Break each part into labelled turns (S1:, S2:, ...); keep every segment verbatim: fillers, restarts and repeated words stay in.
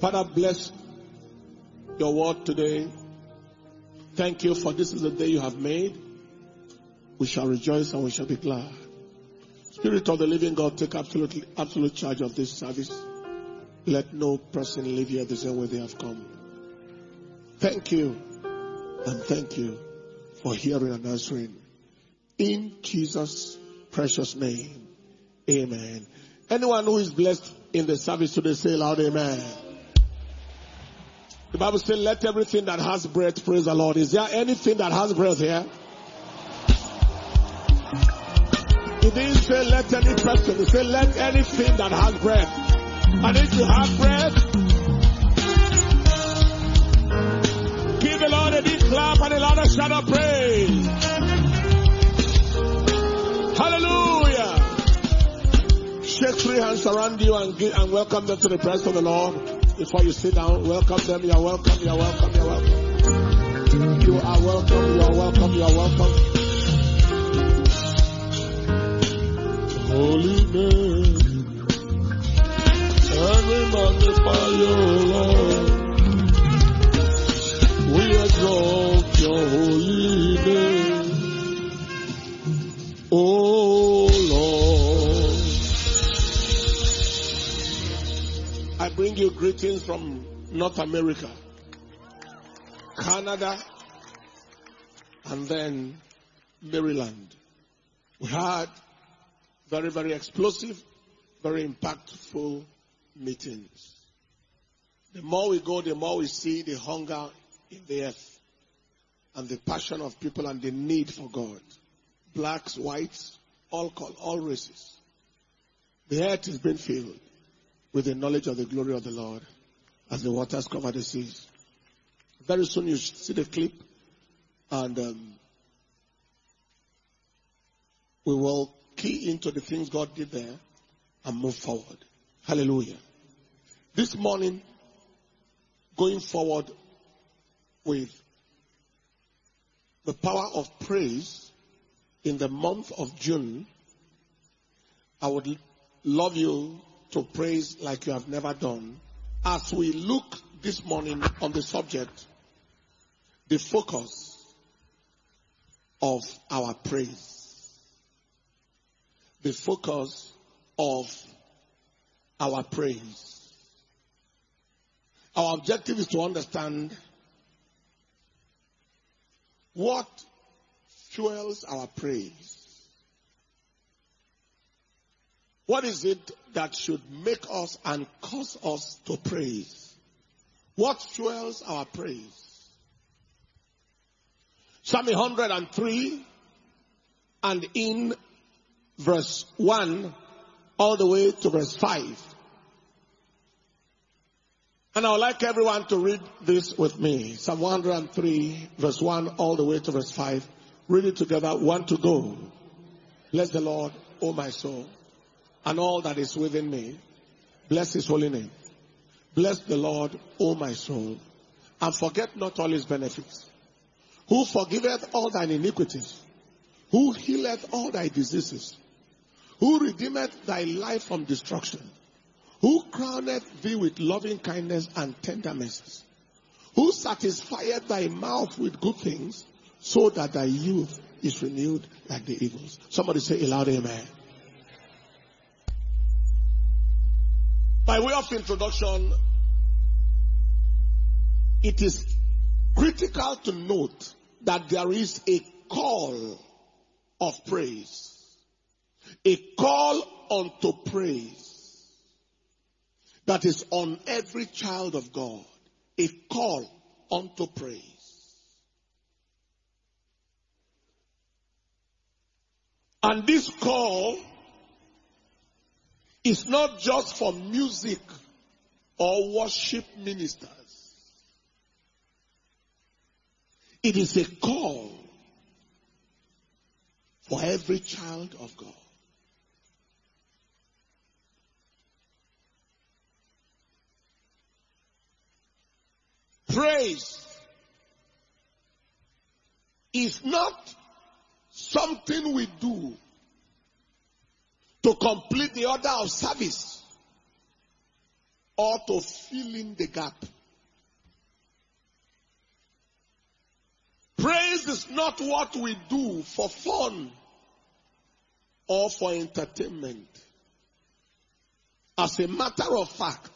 S1: Father, bless your word today. Thank you for this is the day you have made. We shall rejoice and we shall be glad. Spirit of the living God, take absolute, absolute charge of this service. Let no person leave here the same way they have come. Thank you and thank you for hearing and answering. In Jesus' precious name, amen. Anyone who is blessed in the service today, say loud amen. The Bible says, let everything that has breath praise the Lord. Is there anything that has breath here? It didn't say let any person. It said let anything that has breath. And if you have breath, give the Lord a big clap and a louder shout of praise. Hallelujah. Shake three hands around you and, give, and welcome them to the presence of the Lord. Before you sit down, welcome them. You are welcome. You are welcome. You are welcome. You are welcome. You are welcome. You are welcome. Holy name, and we magnify your Lord. We exalt your holy name, oh Lord. I bring you greetings from North America, Canada, and then Maryland. We had very, very explosive, very impactful meetings. The more we go, the more we see the hunger in the earth and the passion of people and the need for God. Blacks, whites, all call, all races. The earth is being filled with the knowledge of the glory of the Lord as the waters cover the seas. Very soon you see the clip, and um, we will key into the things God did there and move forward. Hallelujah. This morning, going forward with the power of praise in the month of June, I would love you to praise like you have never done. As we look this morning on the subject, the focus of our praise. The focus of our praise. Our objective is to understand what fuels our praise. What is it that should make us and cause us to praise? What fuels our praise? Psalm one hundred three and in verse one all the way to verse five. And I would like everyone to read this with me. Psalm one hundred three verse one all the way to verse five. Read it together. One to go. Bless the Lord, O my soul, and all that is within me. Bless his holy name. Bless the Lord, O my soul, and forget not all his benefits. Who forgiveth all thine iniquities, who healeth all thy diseases, who redeemeth thy life from destruction, who crowneth thee with loving kindness and tender mercies, who satisfieth thy mouth with good things, so that thy youth is renewed like the eagles. Somebody say aloud, amen. By way of introduction, it is critical to note that there is a call of praise. A call unto praise that is on every child of God. A call unto praise. And this call is not just for music or worship ministers. It is a call for every child of God. Praise is not something we do to complete the order of service. or to fill in the gap. Praise is not what we do for fun or for entertainment. As a matter of fact,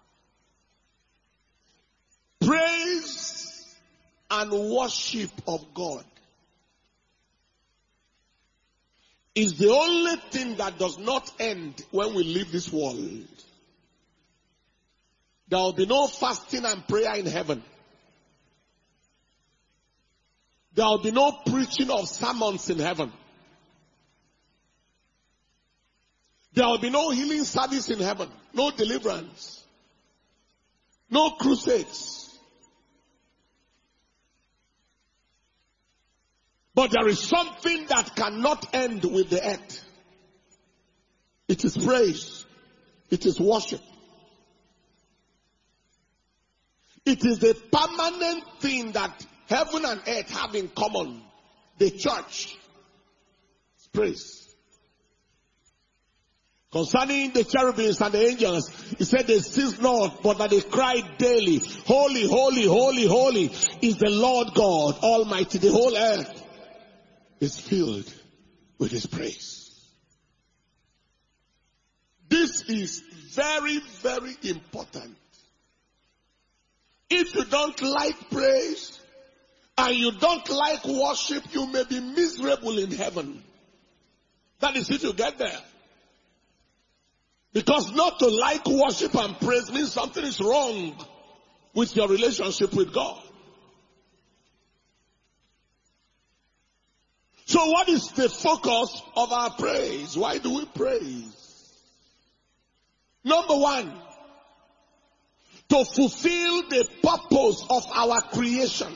S1: praise and worship of God is the only thing that does not end when we leave this world. There will be no fasting and prayer in heaven. There will be no preaching of sermons in heaven. There will be no healing service in heaven. No deliverance. No crusades. But there is something that cannot end with the earth. It is praise. It is worship. It is the permanent thing that heaven and earth have in common. The church. Praise. Concerning the cherubims and the angels, he said they cease not, but that they cry daily, holy, holy, holy, holy is the Lord God Almighty. The whole earth is filled with his praise. This is very, very important. If you don't like praise and you don't like worship, you may be miserable in heaven. That is if you get there. Because not to like worship and praise means something is wrong with your relationship with God. So what is the focus of our praise? Why do we praise? Number one, to fulfill the purpose of our creation.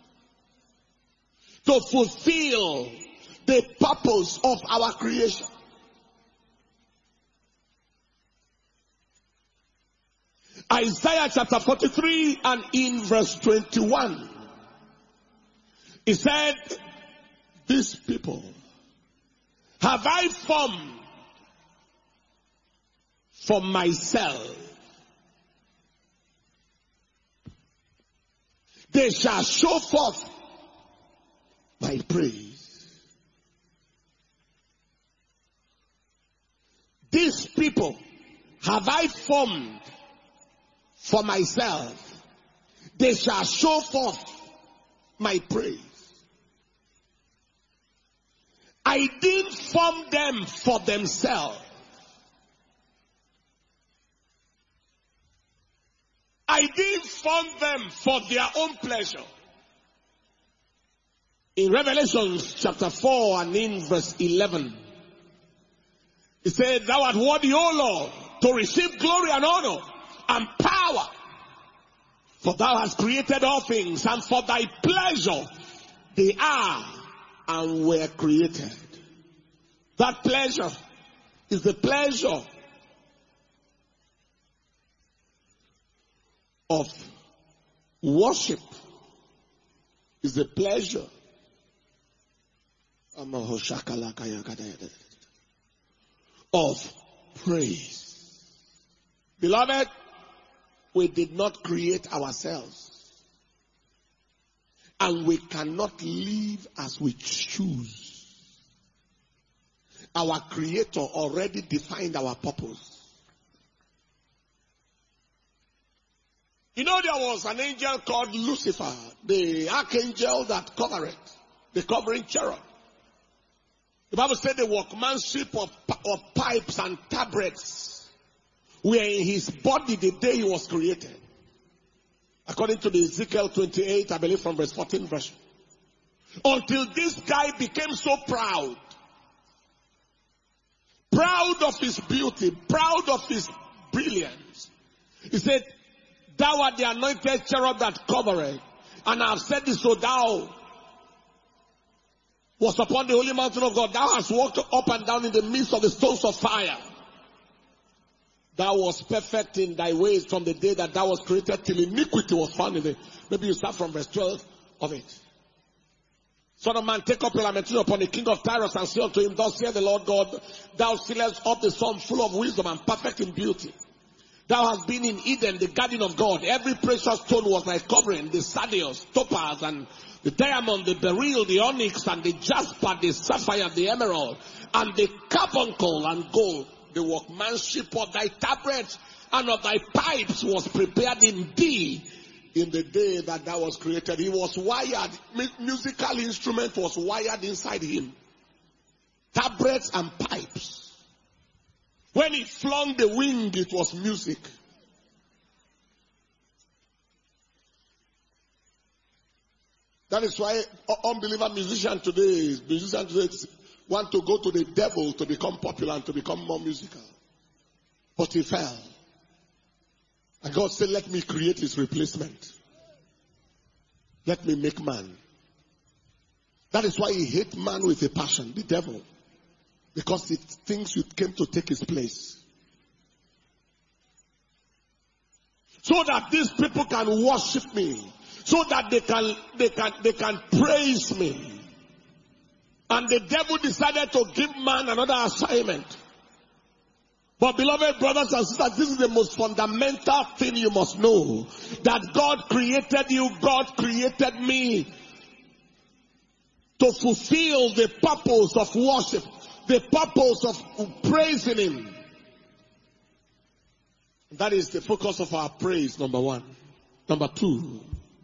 S1: To fulfill the purpose of our creation. Isaiah chapter forty-three and in verse twenty-one. He said, these people have I formed for myself. They shall show forth my praise. These people have I formed for myself. They shall show forth my praise. I didn't form them for themselves. I didn't form them for their own pleasure. In Revelation chapter four and in verse eleven, he said, thou art worthy, O Lord, to receive glory and honor and power. For thou hast created all things, and for thy pleasure they are and were created. That pleasure is the pleasure of worship, is the pleasure of praise. Beloved, we did not create ourselves, and we cannot live as we choose. Our Creator already defined our purpose. You know, there was an angel called Lucifer, the archangel that covered, the covering cherub. The Bible said the workmanship of, of pipes and tabrets were in his body the day he was created. According to the Ezekiel twenty-eight, I believe from verse fourteen version. Until this guy became so proud. Proud of his beauty, proud of his brilliance. He said, thou art the anointed cherub that covereth, and I have said this, so thou was upon the holy mountain of God. Thou hast walked up and down in the midst of the stones of fire. Thou was perfect in thy ways from the day that thou was created till iniquity was found in thee. Maybe you start from verse twelve of it. Son of man, take up your lamentation upon the king of Tyrus and say unto him, thus saith the Lord God, thou sealest up the sum full of wisdom and perfect in beauty. Thou hast been in Eden, the garden of God. Every precious stone was thy covering, the sardius, topaz, and the diamond, the beryl, the onyx, and the jasper, the sapphire, the emerald, and the carbuncle and gold. The workmanship of thy tabrets and of thy pipes was prepared in thee in the day that thou was created. He was wired, musical instrument was wired inside him. Tabrets and pipes. When he flung the wind, it was music. That is why unbeliever musicians today, musicians today want to go to the devil to become popular and to become more musical. But he fell. And God said, let me create his replacement. Let me make man. That is why he hates man with a passion, the devil. Because he thinks you came to take his place. So that these people can worship me. So that they can, they can, they can praise me. And the devil decided to give man another assignment. But beloved brothers and sisters, this is the most fundamental thing you must know. That God created you, God created me to fulfill the purpose of worship, the purpose of praising him. That is the focus of our praise, number one. Number two,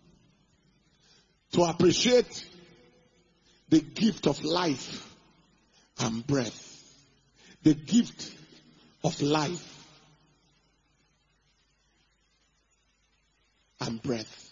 S1: to appreciate the gift of life and breath. The gift of life and breath.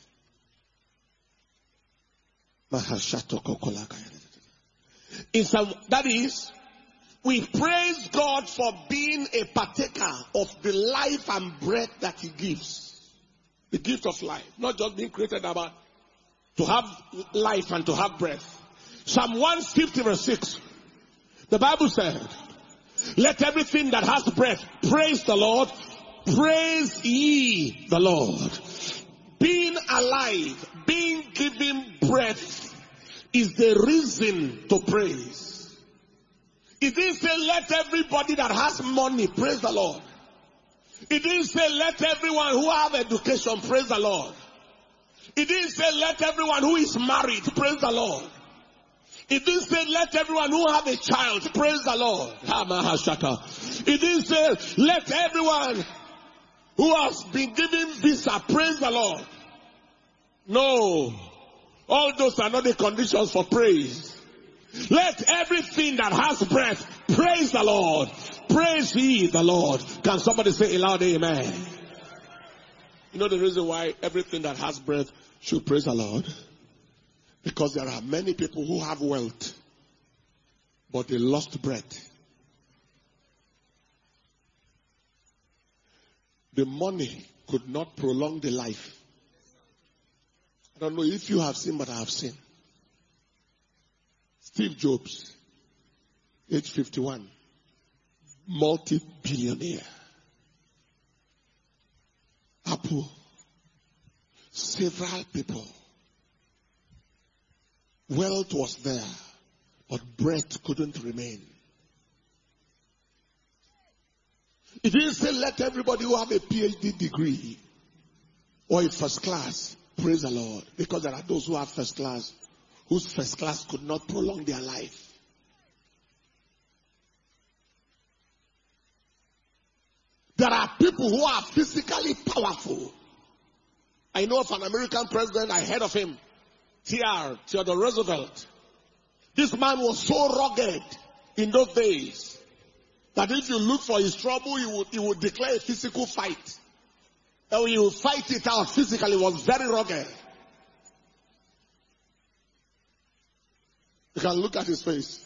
S1: In some, that is, we praise God for being a partaker of the life and breath that he gives. The gift of life. Not just being created about to have life and to have breath. Psalm one fifty verse six. The Bible said, let everything that has breath praise the Lord. Praise ye the Lord. Being alive, being given breath is the reason to praise. It didn't say let everybody that has money praise the Lord. It didn't say let everyone who have education praise the Lord. It didn't say let everyone who is married praise the Lord. It didn't say let everyone who have a child praise the Lord. It didn't say let everyone who has been given visa praise the Lord. No. All those are not the conditions for praise. Let everything that has breath praise the Lord. Praise ye the Lord. Can somebody say a loud amen? You know the reason why everything that has breath should praise the Lord? Because there are many people who have wealth, but they lost breath. The money could not prolong the life. I don't know if you have seen, but I have seen. Steve Jobs, age fifty-one, multi-billionaire. Apple, several people. Wealth was there, but breath couldn't remain. It didn't say let everybody who have a P H D degree or a first class praise the Lord, because there are those who have first class whose first class could not prolong their life. There are people who are physically powerful. I know of an American president, I heard of him. T R, Theodore Roosevelt. This man was so rugged in those days that if you look for his trouble, he would, he would declare a physical fight. And he would fight it out physically. It was very rugged. You can look at his face.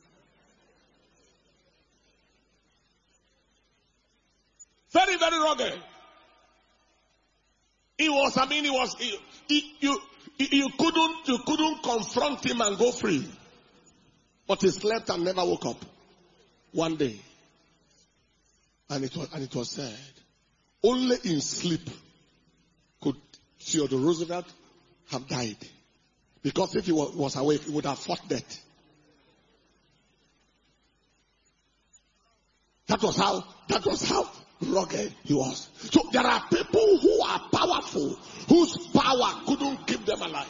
S1: Very, very rugged. He was, I mean, he was, he, he, you, You couldn't, you couldn't confront him and go free. But he slept and never woke up. One day. And it was, and it was said, only in sleep could Theodore Roosevelt have died. Because if he was, was awake, he would have fought death. That was how, that was how rugged he was. So there are people who are powerful, whose power couldn't keep them alive.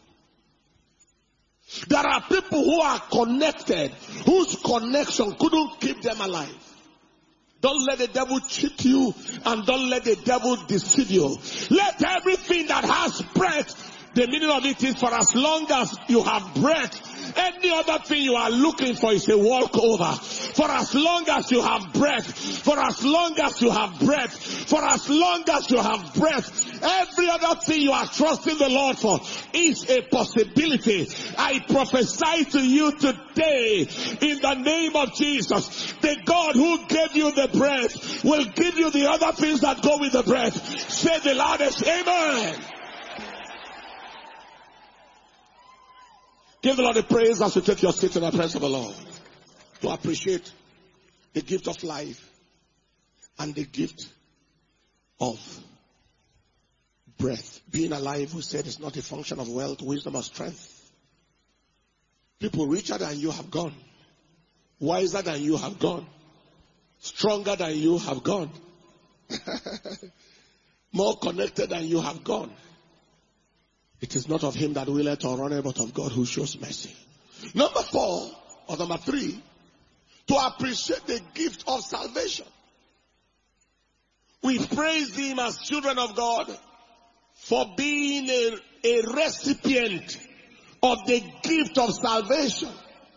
S1: There are people who are connected, whose connection couldn't keep them alive. Don't let the devil cheat you, and don't let the devil deceive you. Let everything that has breath, the meaning of it is for as long as you have breath, any other thing you are looking for is a walkover. For as long as you have breath, for as long as you have breath, for as long as you have breath, every other thing you are trusting the Lord for is a possibility. I prophesy to you today in the name of Jesus, the God who gave you the breath will give you the other things that go with the breath. Say the loudest, amen. Give the Lord a praise as you take your seat in the presence of the Lord. To appreciate the gift of life and the gift of breath. Being alive, we said, is not a function of wealth, wisdom, or strength. People richer than you have gone. Wiser than you have gone. Stronger than you have gone. More connected than you have gone. It is not of him that willeth or runneth, but of God who shows mercy. Number four, or number three, to appreciate the gift of salvation. We praise him as children of God for being a, a recipient of the gift of salvation.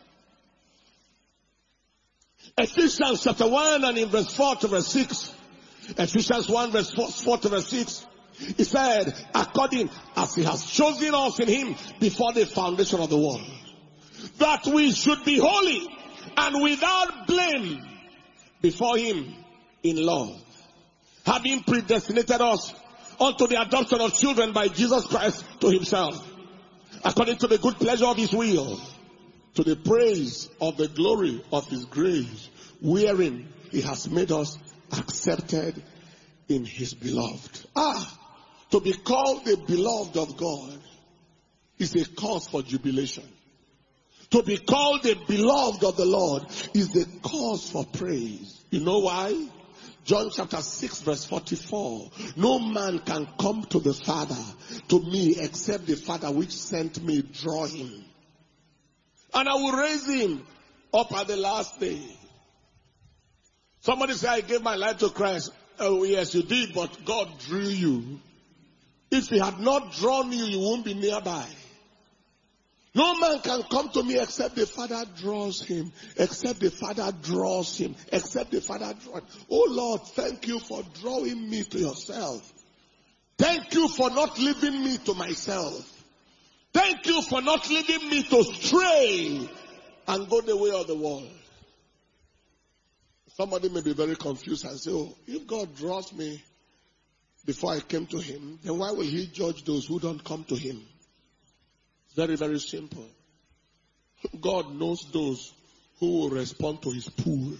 S1: Ephesians chapter one and in verse four to verse six. Ephesians one verse four, four to verse six. He said, according as he has chosen us in him before the foundation of the world, that we should be holy and without blame before him in love, having predestinated us unto the adoption of children by Jesus Christ to himself, according to the good pleasure of his will, to the praise of the glory of his grace, wherein he has made us accepted in his beloved. Ah, to be called the beloved of God is a cause for jubilation. To be called the beloved of the Lord is the cause for praise. You know why? John chapter six verse forty-four. No man can come to the Father, to me, except the Father which sent me draw him. And I will raise him up at the last day. Somebody say, I gave my life to Christ. Oh yes, you did, but God drew you. If he had not drawn you, you won't be nearby. No man can come to me except the Father draws him. Except the Father draws him. Except the Father draws him. Oh Lord, thank you for drawing me to yourself. Thank you for not leaving me to myself. Thank you for not leaving me to stray and go the way of the world. Somebody may be very confused and say, oh, if God draws me before I came to him, then why will he judge those who don't come to him? Very, very simple. God knows those who will respond to his pull.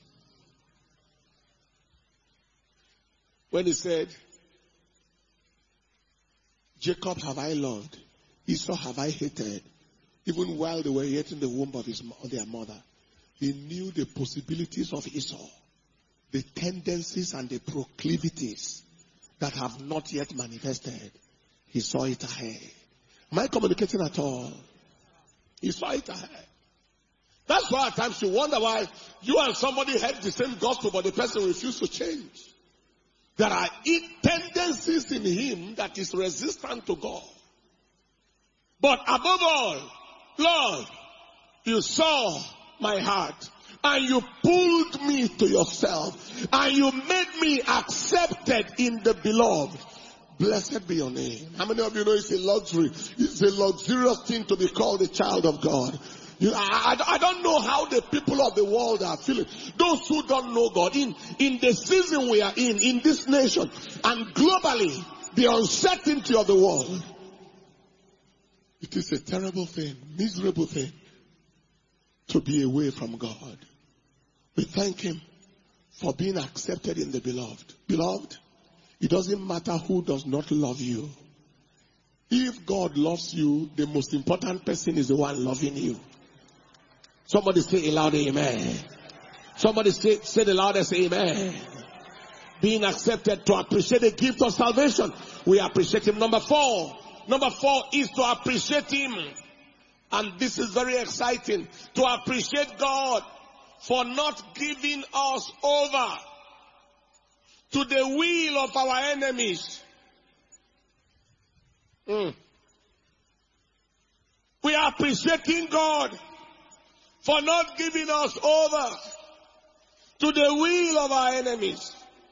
S1: When he said, Jacob have I loved, Esau have I hated, even while they were yet in the womb of his, of their mother. He knew the possibilities of Esau, the tendencies and the proclivities that have not yet manifested. He saw it ahead. Am I communicating at all? He saw it ahead. That's why at times you wonder why you and somebody heard the same gospel, but the person refused to change. There are tendencies in him that is resistant to God. But above all, Lord, you saw my heart, and you pulled me to yourself, and you made me accepted in the beloved. Blessed be your name. How many of you know it's a luxury? It's a luxurious thing to be called a child of God. You, I, I, I don't know how the people of the world are feeling. Those who don't know God, in, in the season we are in, in this nation, and globally, the uncertainty of the world, it is a terrible thing, miserable thing, to be away from God. We thank him for being accepted in the beloved. Beloved, it doesn't matter who does not love you. If God loves you, the most important person is the one loving you. Somebody say a loud amen. Somebody say, say the loudest amen. being accepted, to appreciate the gift of salvation. We appreciate him. Number four. Number four is to appreciate him. And this is very exciting. To appreciate God for not giving us over to the will of our enemies. Mm. We are appreciating God for not giving us over to the will of our enemies.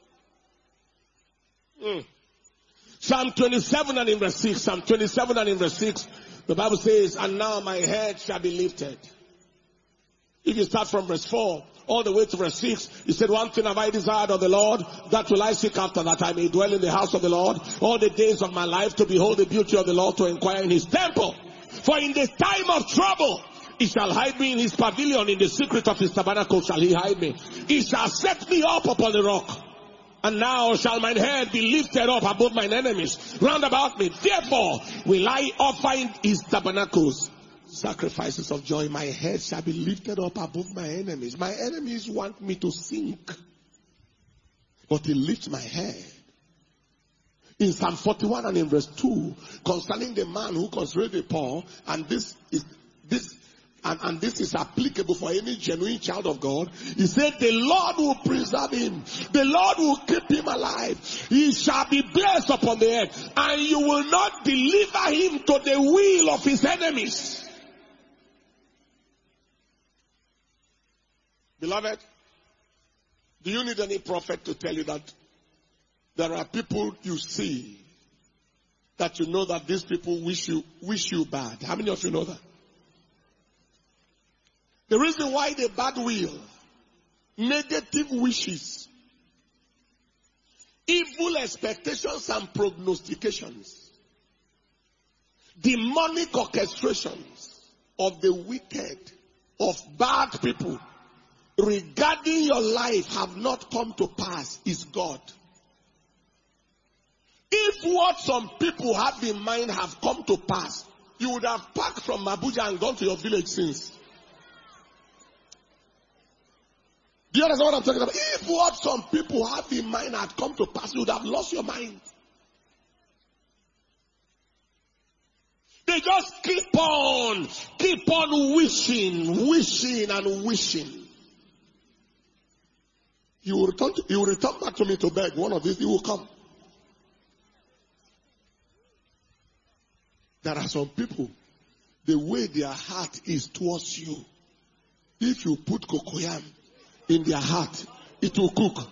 S1: Mm. Psalm twenty-seven and in verse six. Psalm twenty-seven and in verse six. The Bible says, and now my head shall be lifted. If you start from verse four, all the way to verse six, he said, one thing have I desired of the Lord, that will I seek after, that I may dwell in the house of the Lord all the days of my life, to behold the beauty of the Lord, to inquire in his temple. For in the time of trouble, he shall hide me in his pavilion, in the secret of his tabernacle shall he hide me. He shall set me up upon the rock. And now shall mine head be lifted up above mine enemies round about me. Therefore will I offer in his tabernacles sacrifices of joy. My head shall be lifted up above my enemies. My enemies want me to sink, but he lifts my head. In Psalm forty-one and in verse two, concerning the man who considers the poor, and this is this And, and this is applicable for any genuine child of God. He said, the Lord will preserve him. The Lord will keep him alive. He shall be blessed upon the earth. And you will not deliver him to the will of his enemies. Beloved, do you need any prophet to tell you that there are people you see that you know that these people wish you, wish you bad? How many of you know that? The reason why the bad will, negative wishes, evil expectations and prognostications, demonic orchestrations of the wicked, of bad people regarding your life have not come to pass is God. If what some people have in mind have come to pass, you would have packed from Abuja and gone to your village since. Do you understand what I'm talking about? If what some people have in mind had come to pass, you would have lost your mind. They just keep on, keep on wishing, wishing and wishing. You will return, to, you will return back to me to beg. One of these, you will come. There are some people, the way their heart is towards you, if you put cocoyam in their heart, it will cook.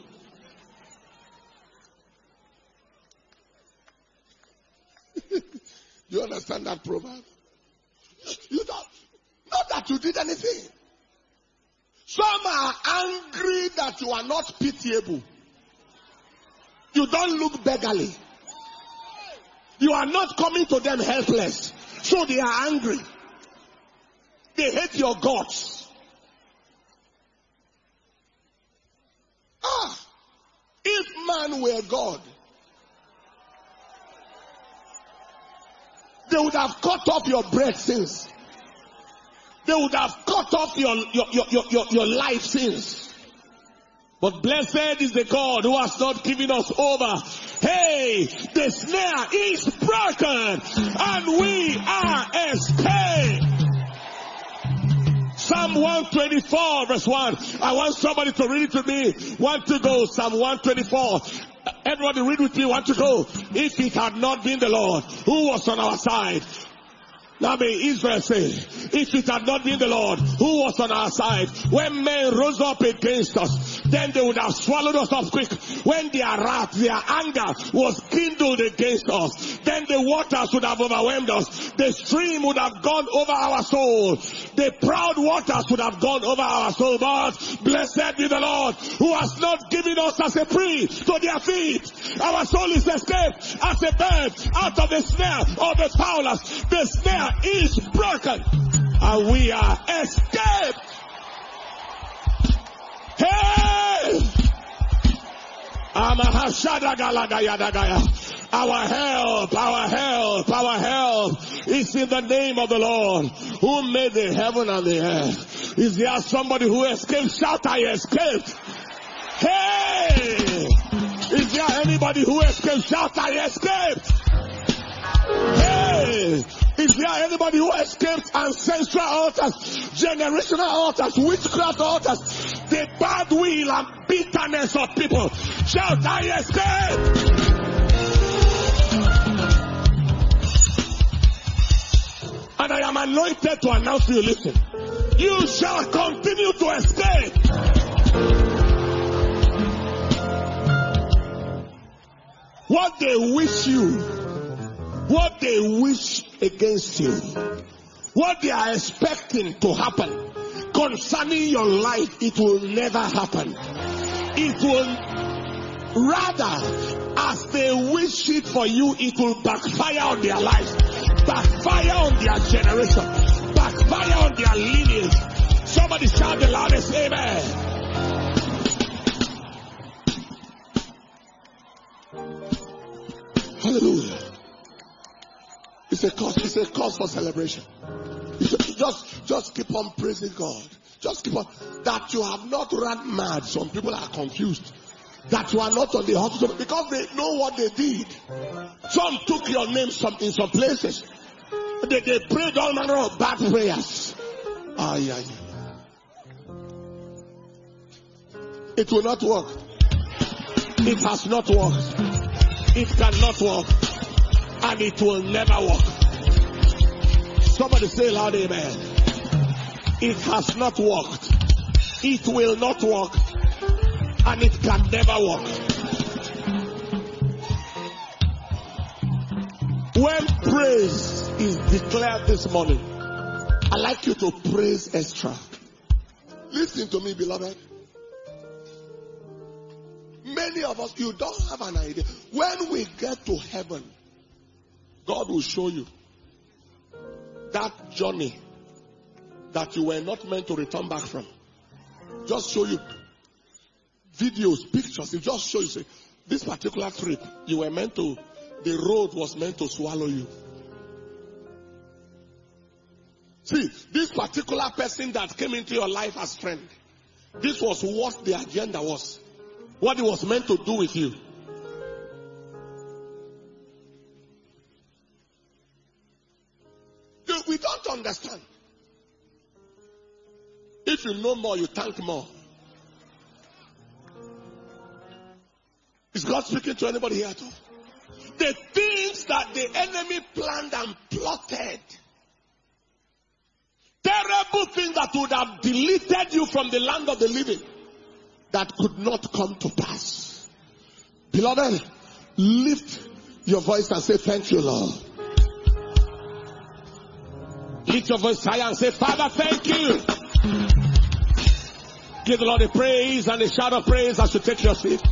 S1: You understand that proverb? You don't, not that you did anything. Some are angry that you are not pitiable. You don't look beggarly. You are not coming to them helpless. So they are angry. They hate your guts. Ah, if man were God, they would have cut off your breath since. They would have cut off your, your, your, your, your, your life since. But blessed is the God who has not given us over. Hey, the snare is broken and we are escaped. Psalm one twenty-four verse one. I want somebody to read it to me. Want to go. Psalm one twenty-four. Everybody read with me. Want to go. If it had not been the Lord who was on our side. Now may Israel say, if it had not been the Lord who was on our side, when men rose up against us, then they would have swallowed us up quick. When their wrath, their anger was kindled against us, then the waters would have overwhelmed us. The stream would have gone over our soul. The proud waters would have gone over our soul. But blessed be the Lord who has not given us as a prey to their feet. Our soul is escaped as a bird out of the snare of the fowlers. The snare is broken and we are escaped. Hey! Our help, our help, our help is in the name of the Lord who made the heaven and the earth. Is there somebody who escaped? Shout, I escaped. Hey! Is there anybody who escaped? Shout, I escaped. Hey, is there anybody who escaped ancestral altars, generational altars, witchcraft altars, the bad will and bitterness of people? Shout, I escaped. And I am anointed to announce to you, listen, you shall continue to escape. What they wish you, what they wish against you, what they are expecting to happen concerning your life, it will never happen. It will rather, as they wish it for you, it will backfire on their lives, backfire on their generation, backfire on their lineage. Somebody shout the loudest amen. Hallelujah. It's a cause, it's a cause for celebration. It's just, just keep on praising God. Just keep on. That you have not run mad. Some people are confused. That you are not on the hospital because they know what they did. Some took your name some, in some places. They, they prayed all manner of bad prayers. Ah, yeah, yeah. It will not work. It has not worked. It cannot work. And it will never work. Somebody say loud amen. It has not worked. It will not work. And it can never work. When praise is declared this morning, I'd like you to praise extra. Listen to me, beloved. Many of us, you don't have an idea. When we get to heaven, God will show you that journey that you were not meant to return back from. Just show you videos, pictures. It just show you, say, this particular trip, you were meant to, the road was meant to swallow you. See, this particular person that came into your life as friend, this was what the agenda was. What it was meant to do with you. We don't understand. If you know more, you thank more. Is God speaking to anybody here at all? The things that the enemy planned and plotted, terrible things that would have deleted you from the land of the living, that could not come to pass. Beloved, lift your voice and say, thank you, Lord. Lift your voice higher and say, Father, thank you. Give the Lord a praise and a shout of praise as you take your seat.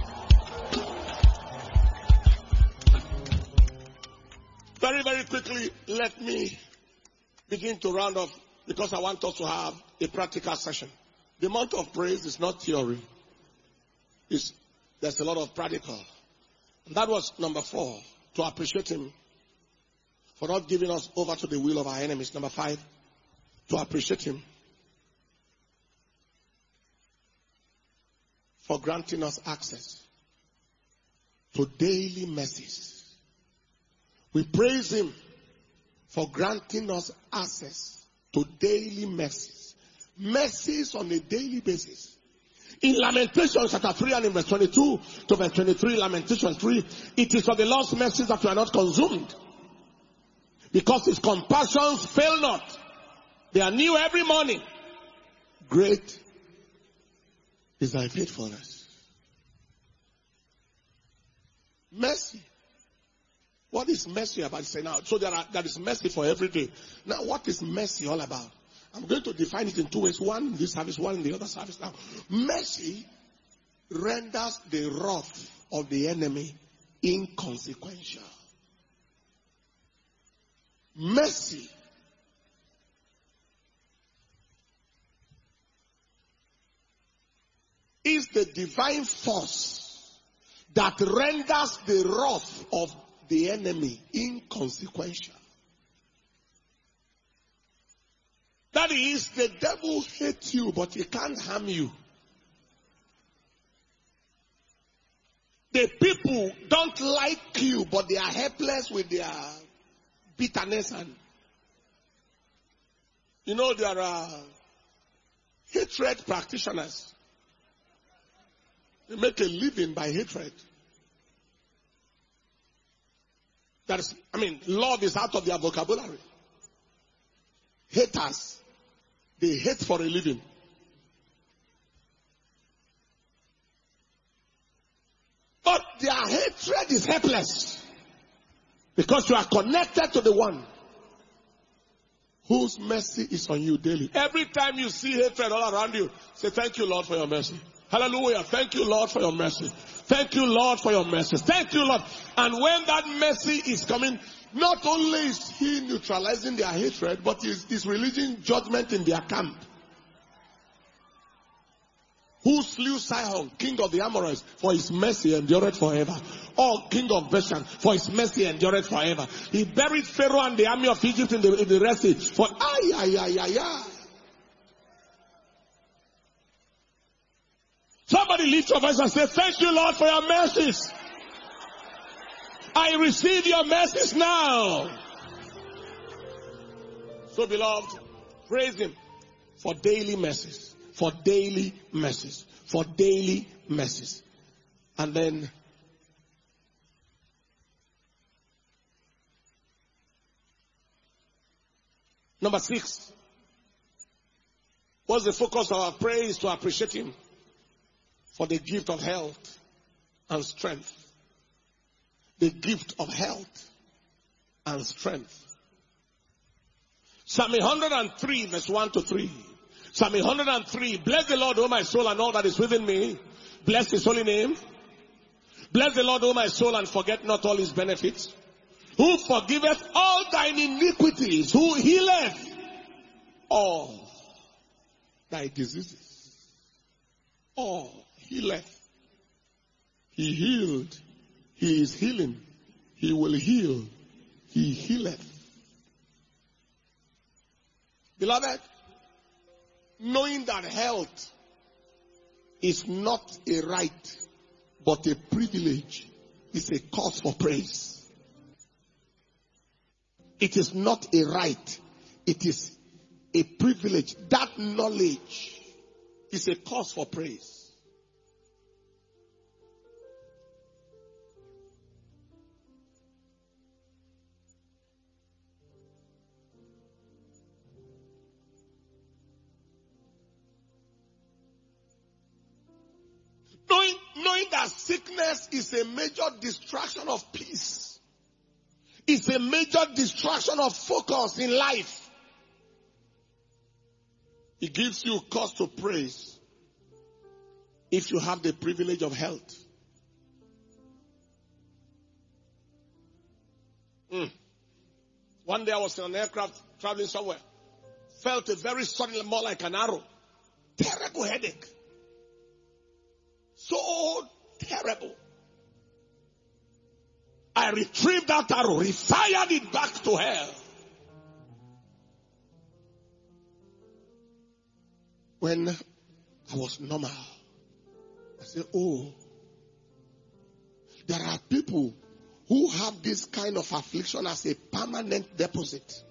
S1: Very, very quickly, let me begin to round off because I want us to have a practical session. The month of praise is not theory. It's, there's a lot of practical. And that was number four, to appreciate him for not giving us over to the will of our enemies. Number five, to appreciate him for granting us access to daily mercies. We praise him for granting us access to daily mercies. Mercies on a daily basis. In Lamentations chapter three and in verse twenty-two to verse twenty-three, Lamentations three, it is of the Lord's mercies that we are not consumed, because his compassions fail not. They are new every morning. Great is thy faithfulness. Mercy. What is mercy about? Say now, so there, are, there is mercy for every day. Now, what is mercy all about? I'm going to define it in two ways. One in this service, one in the other service. Now, mercy renders the wrath of the enemy inconsequential. Mercy is the divine force that renders the wrath of the enemy inconsequential. That is, the devil hates you, but he can't harm you. The people don't like you, but they are helpless with their bitterness. And you know, there are hatred practitioners. They make a living by hatred. That is, I mean, love is out of their vocabulary. Haters, they hate for a living. But their hatred is helpless. Because you are connected to the one whose mercy is on you daily. Every time you see hatred all around you, say, thank you, Lord, for your mercy. Hallelujah. Thank you, Lord, for your mercy. Thank you, Lord, for your mercy. Thank you, Lord. And when that mercy is coming, not only is he neutralizing their hatred, but he's, he's releasing judgment in their camp. Who slew Sihon, king of the Amorites, for his mercy endureth forever. Or king of Bashan, for his mercy endureth forever. He buried Pharaoh and the army of Egypt in the, in the Red Sea. For ay, ay, ay, ay, ay. Somebody lift your voice and say, thank you, Lord, for your mercies. I receive your mercies now. So, beloved, praise him for daily mercies. For daily mercies. For daily mercies. And then, number six. What's the focus of our praise? To appreciate him for the gift of health and strength. The gift of health and strength. Psalm one hundred three, verse one to three. Psalm one hundred three. Bless the Lord, O my soul, and all that is within me. Bless his holy name. Bless the Lord, O my soul, and forget not all his benefits. Who forgiveth all thine iniquities. Who healeth all thy diseases. All healeth. He healed. He is healing. He will heal. He healeth. Beloved, knowing that health is not a right, but a privilege, is a cause for praise. It is not a right, it is a privilege. That knowledge is a cause for praise. Knowing, knowing that sickness is a major distraction of peace. It's a major distraction of focus in life. It gives you cause to praise if you have the privilege of health. Mm. One day I was in an aircraft traveling somewhere. Felt a very sudden, more like an arrow. Terrible headache. So terrible. I retrieved that arrow, refired it back to hell. When I was normal, I said, oh, there are people who have this kind of affliction as a permanent deposit.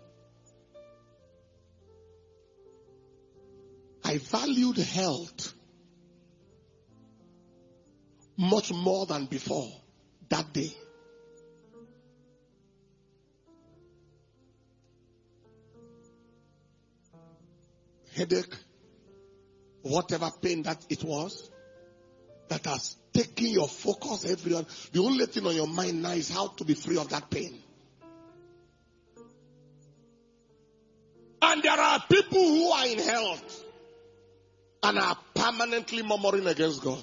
S1: I valued health much more than before that day. Headache, whatever pain that it was, that has taken your focus everywhere. The only thing on your mind now is how to be free of that pain. And there are people who are in health and are permanently murmuring against God.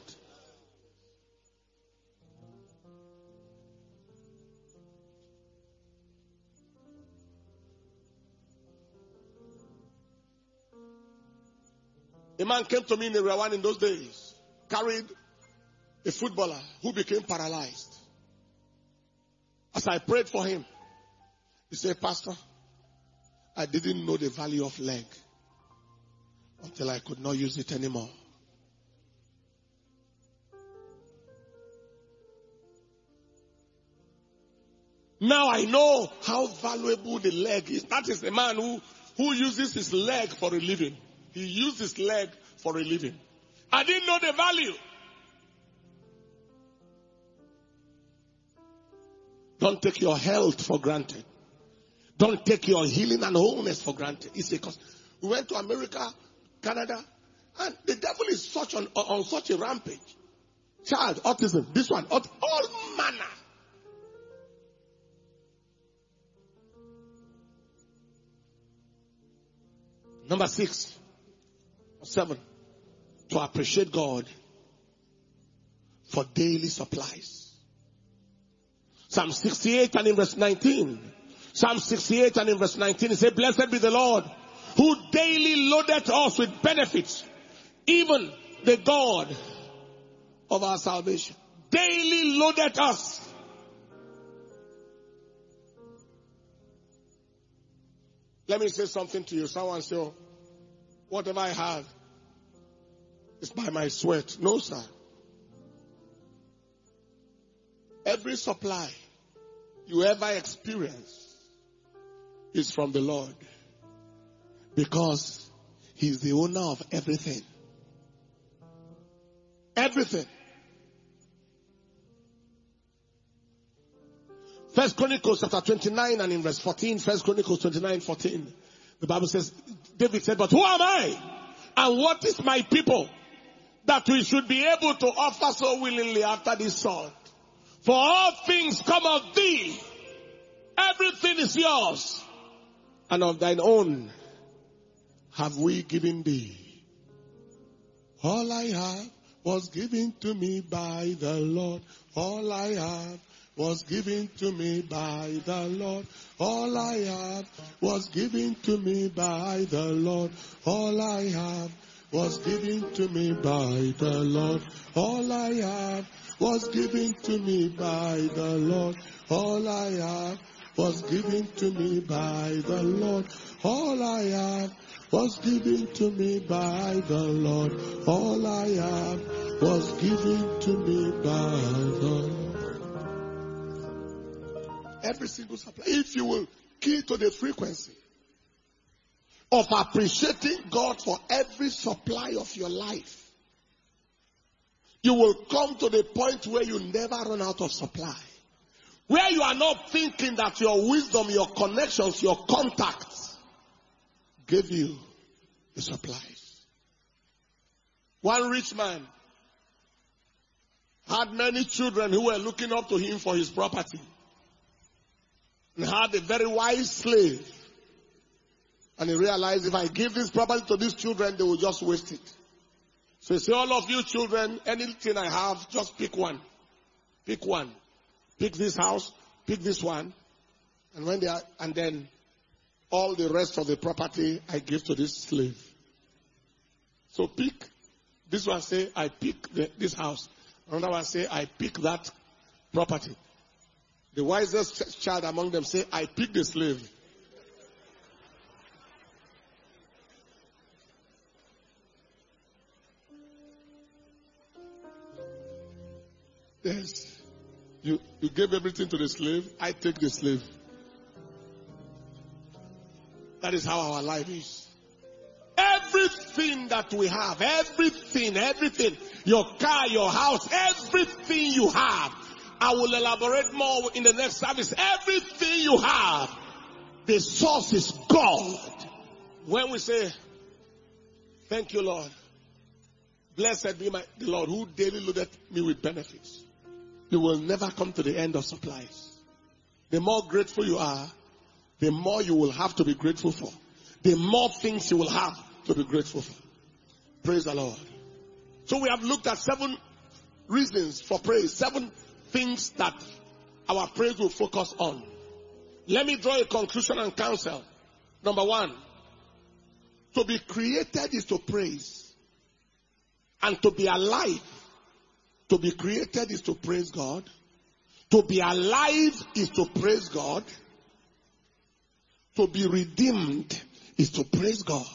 S1: A man came to me in Area one in those days, carried a footballer who became paralyzed. As I prayed for him, he said, Pastor, I didn't know the value of leg until I could not use it anymore. Now I know how valuable the leg is. That is the man who, who uses his leg for a living. He used his leg for a living. I didn't know the value. Don't take your health for granted. Don't take your healing and wholeness for granted. It's because we went to America, Canada, and the devil is such on, on such a rampage. Child, autism, this one, all manner. Number six, seven, to appreciate God for daily supplies. Psalm sixty-eight and in verse nineteen. Psalm sixty-eight and in verse nineteen, it says, blessed be the Lord, who daily loadeth us with benefits, even the God of our salvation. Daily loadeth us. Let me say something to you. Someone say, oh, whatever I have is by my sweat. No, sir. Every supply you ever experience is from the Lord. Because He's the owner of everything. Everything. First Chronicles chapter twenty-nine and in verse fourteen. First Chronicles twenty-nine, fourteen. The Bible says, David said, but who am I? And what is my people that we should be able to offer so willingly after this sort? For all things come of thee. Everything is yours. And of thine own have we given thee. All I have was given to me by the Lord. All I have was given to me by the Lord. All I have was given to me by the Lord. All I have was given to me by the Lord. All I have was given to me by the Lord. All I have was given to me by the Lord. All I have was given to me by the Lord. All I have was given to me by the Lord. Every single supply. If you will key to the frequency of appreciating God for every supply of your life, you will come to the point where you never run out of supply. Where you are not thinking that your wisdom, your connections, your contacts gave you the supplies. One rich man had many children who were looking up to him for his property. And had a very wise slave. And he realized, if I give this property to these children, they will just waste it. So he said, all of you children, anything I have, just pick one. Pick one. Pick this house, pick this one. And when they are, and then all the rest of the property I give to this slave. So pick. This one say, I pick the, this house. Another one say, I pick that property. The wisest child among them say, I pick the slave. Yes. You, you gave everything to the slave. I take the slave. That is how our life is. Everything that we have, everything, everything, your car, your house, everything you have, I will elaborate more in the next service. Everything you have, the source is God. When we say, thank you, Lord. Blessed be my, the Lord who daily loaded me with benefits. You will never come to the end of supplies. The more grateful you are, the more you will have to be grateful for. The more things you will have to be grateful for. Praise the Lord. So we have looked at seven reasons for praise. Seven things that our praise will focus on. Let me draw a conclusion and counsel. Number one, to be created is to praise. And to be alive, to be created is to praise God. To be alive is to praise God. To be redeemed is to praise God.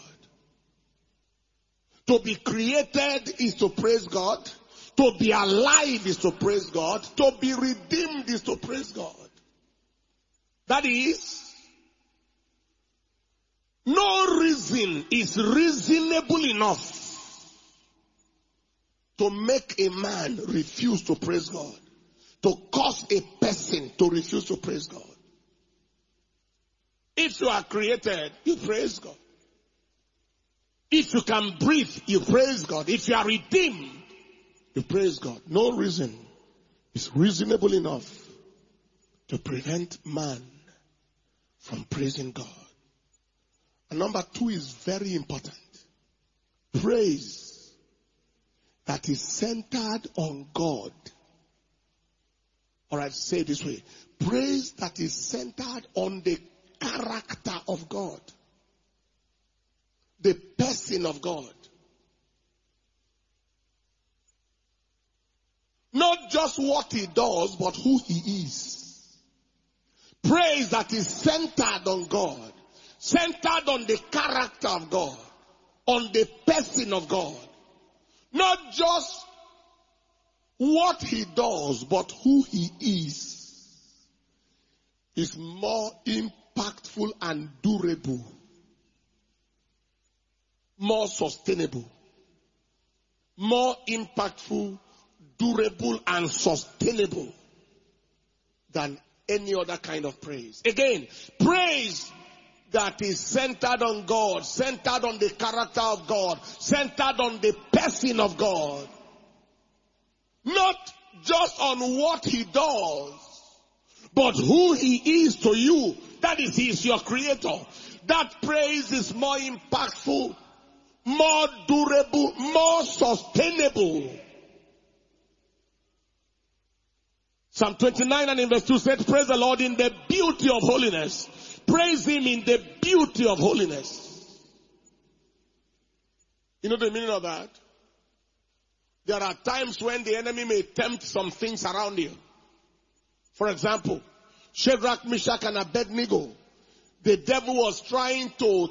S1: To be created is to praise God. To be alive is to praise God. To be redeemed is to praise God. That is, no reason is reasonable enough to make a man refuse to praise God, to cause a person to refuse to praise God. If you are created, you praise God. If you can breathe, you praise God. If you are redeemed, you praise God. No reason is reasonable enough to prevent man from praising God. And number two is very important. Praise that is centered on God. Or I say it this way. Praise that is centered on the character of God. The person of God. Not just what he does, but who he is. Praise that is centered on God. Centered on the character of God. On the person of God. Not just what he does, but who he is. Is more impactful and durable. More sustainable. More impactful, durable, and sustainable than any other kind of praise. Again, praise that is centered on God, centered on the character of God, centered on the person of God. Not just on what he does, but who he is to you. That is, he is your creator. That praise is more impactful, more durable, more sustainable. Psalm twenty-nine and in verse two said, praise the Lord in the beauty of holiness. Praise him in the beauty of holiness. You know the meaning of that? There are times when the enemy may tempt some things around you. For example, Shadrach, Meshach, and Abednego. The devil was trying to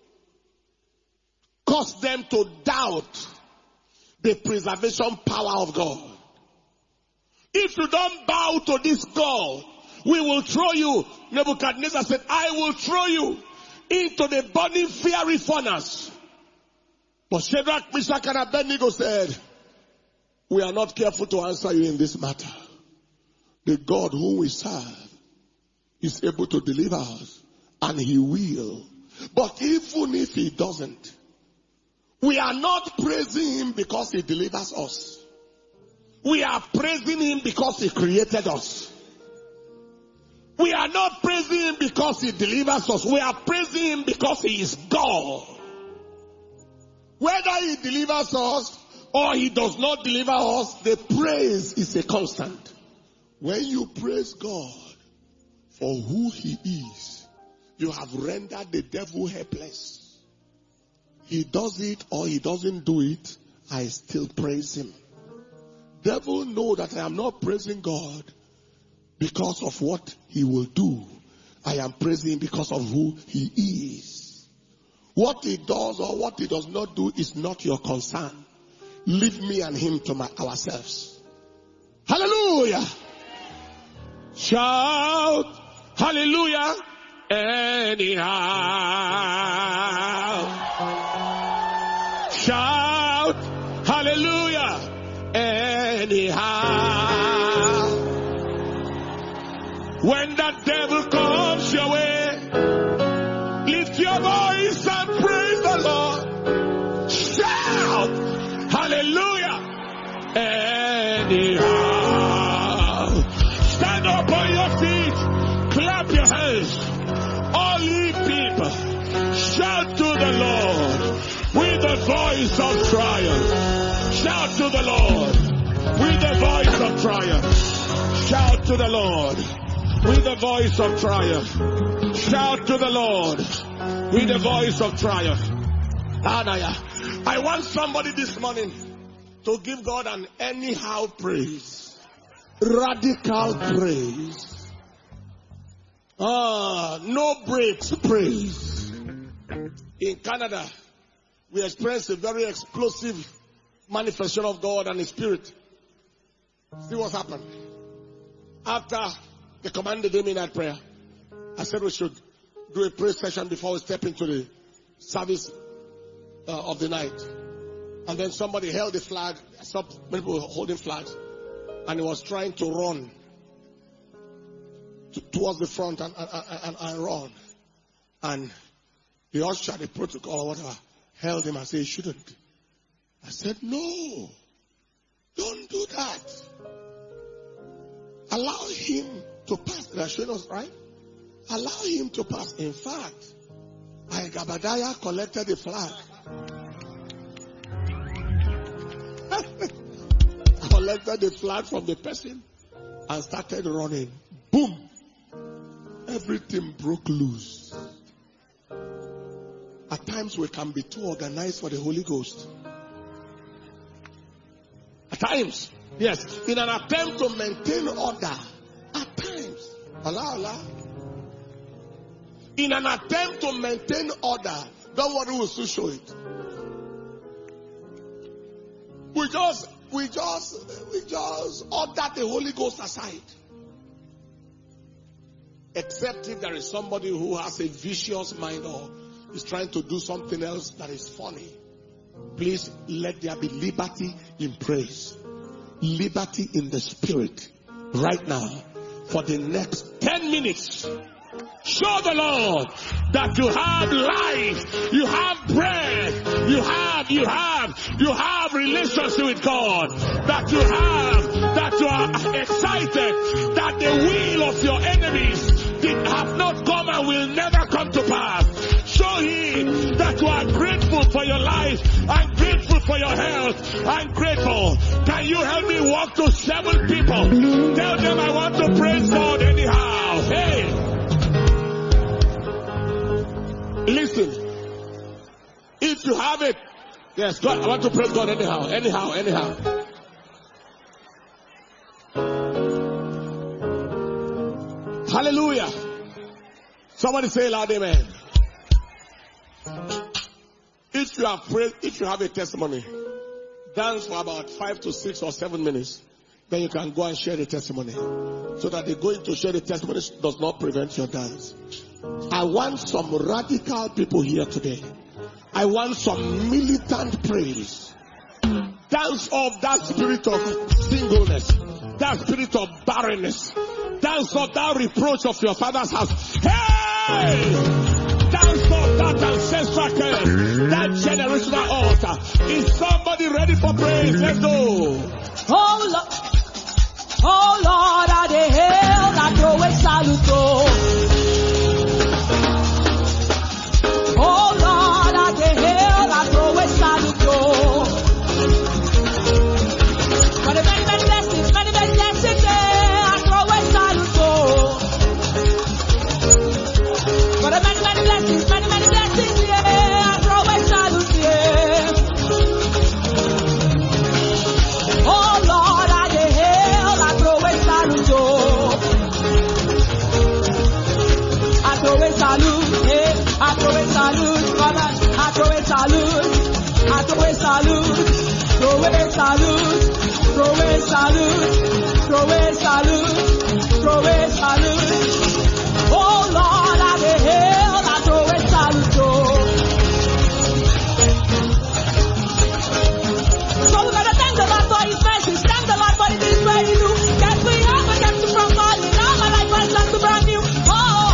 S1: cause them to doubt the preservation power of God. If you don't bow to this God, we will throw you. Nebuchadnezzar said, I will throw you into the burning fiery furnace. But Shadrach, Meshach, and Abednego said, we are not careful to answer you in this matter. The God whom we serve is able to deliver us, and he will. But even if he doesn't, we are not praising him because he delivers us. We are praising him because he created us. We are not praising him because he delivers us. We are praising him because he is God. Whether he delivers us or he does not deliver us, the praise is a constant. When you praise God for who he is, you have rendered the devil helpless. He does it or he doesn't do it, I still praise him. Devil know that I am not praising God because of what he will do. I am praising him because of who he is. What he does or what he does not do is not your concern. Leave me and him to my, ourselves. Hallelujah. Shout hallelujah anyhow. Shout hallelujah anyhow. When that devil comes your way, lift your voice and praise the Lord. Shout hallelujah anyhow. Stand up on your feet, clap your hands. All ye people, shout to the Lord with the voice of triumph. Shout to the Lord with the voice of triumph. Shout to the Lord with the voice of triumph. Shout to the Lord with the voice of triumph. I want somebody this morning to give God an anyhow praise. Radical praise. Ah, no breaks praise. In Canada, we experienced a very explosive manifestation of God and His Spirit. See what happened. After the command of the midnight prayer, I said we should do a prayer session before we step into the service uh, of the night. And then somebody held the flag. I saw many people holding flags. And he was trying to run to, towards the front and, and, and, and run. And the usher, the protocol or whatever, held him and said, "You shouldn't." I said, "No, don't do that. Allow him to pass." They're showing us, right? Allow him to pass. In fact, Gabadiah collected the flag. Collected the flag from the person and started running. Boom! Everything broke loose. At times we can be too organized for the Holy Ghost. At times, yes, in an attempt to maintain order. At times, Allah, Allah. In an attempt to maintain order, don't worry, we'll soon show it. We just, we just, we just order the Holy Ghost aside. Except if there is somebody who has a vicious mind or is trying to do something else that is funny. Please let there be liberty in praise. Liberty in the spirit. Right now. For the next ten minutes. Show the Lord that you have life, you have breath, you have, you have, you have relationship with God, that you have, that you are excited, that the will of your enemies did have not come and will never come to pass. Show him that you are grateful for your life, and grateful for your health, and grateful. Can you help me walk to seven people? Tell them I want to praise God anyhow. Hey! Listen, if you have it, yes, God, I want to praise God anyhow, anyhow, anyhow. Hallelujah. Somebody say loud amen. If you have prayed, if you have a testimony, dance for about five to six or seven minutes, then you can go and share the testimony. So that the going to share the testimony does not prevent your dance. I want some radical people here today. I want some militant praise. Dance off that spirit of singleness, that spirit of barrenness. Dance off that reproach of your father's house. Hey! Dance off that ancestral curse, that generational altar. Is somebody ready for praise? Let's go.
S2: Oh Lord, oh Lord, I dey hail that always salute. Oh Lord, I dey hail that always salute. For the many, many blessings, many, many blessings, yeah, I always salute. For the many, many blessings, many, many blessings, yeah, I always salute, yeah. Oh Lord, I dey hail that always salute. I always salute, yeah. I throw a salute, brother. I throw a salute. I throw a salute. Throw a salute. Throw a salute. Throw a salute. Throw a salute. Oh Lord, I dey hail. I throw a salute. So we're gonna thank the Lord for His mercy. Thank the Lord for the things where He do. Get me up and get me from falling. Now my life has turned to brand new. Oh.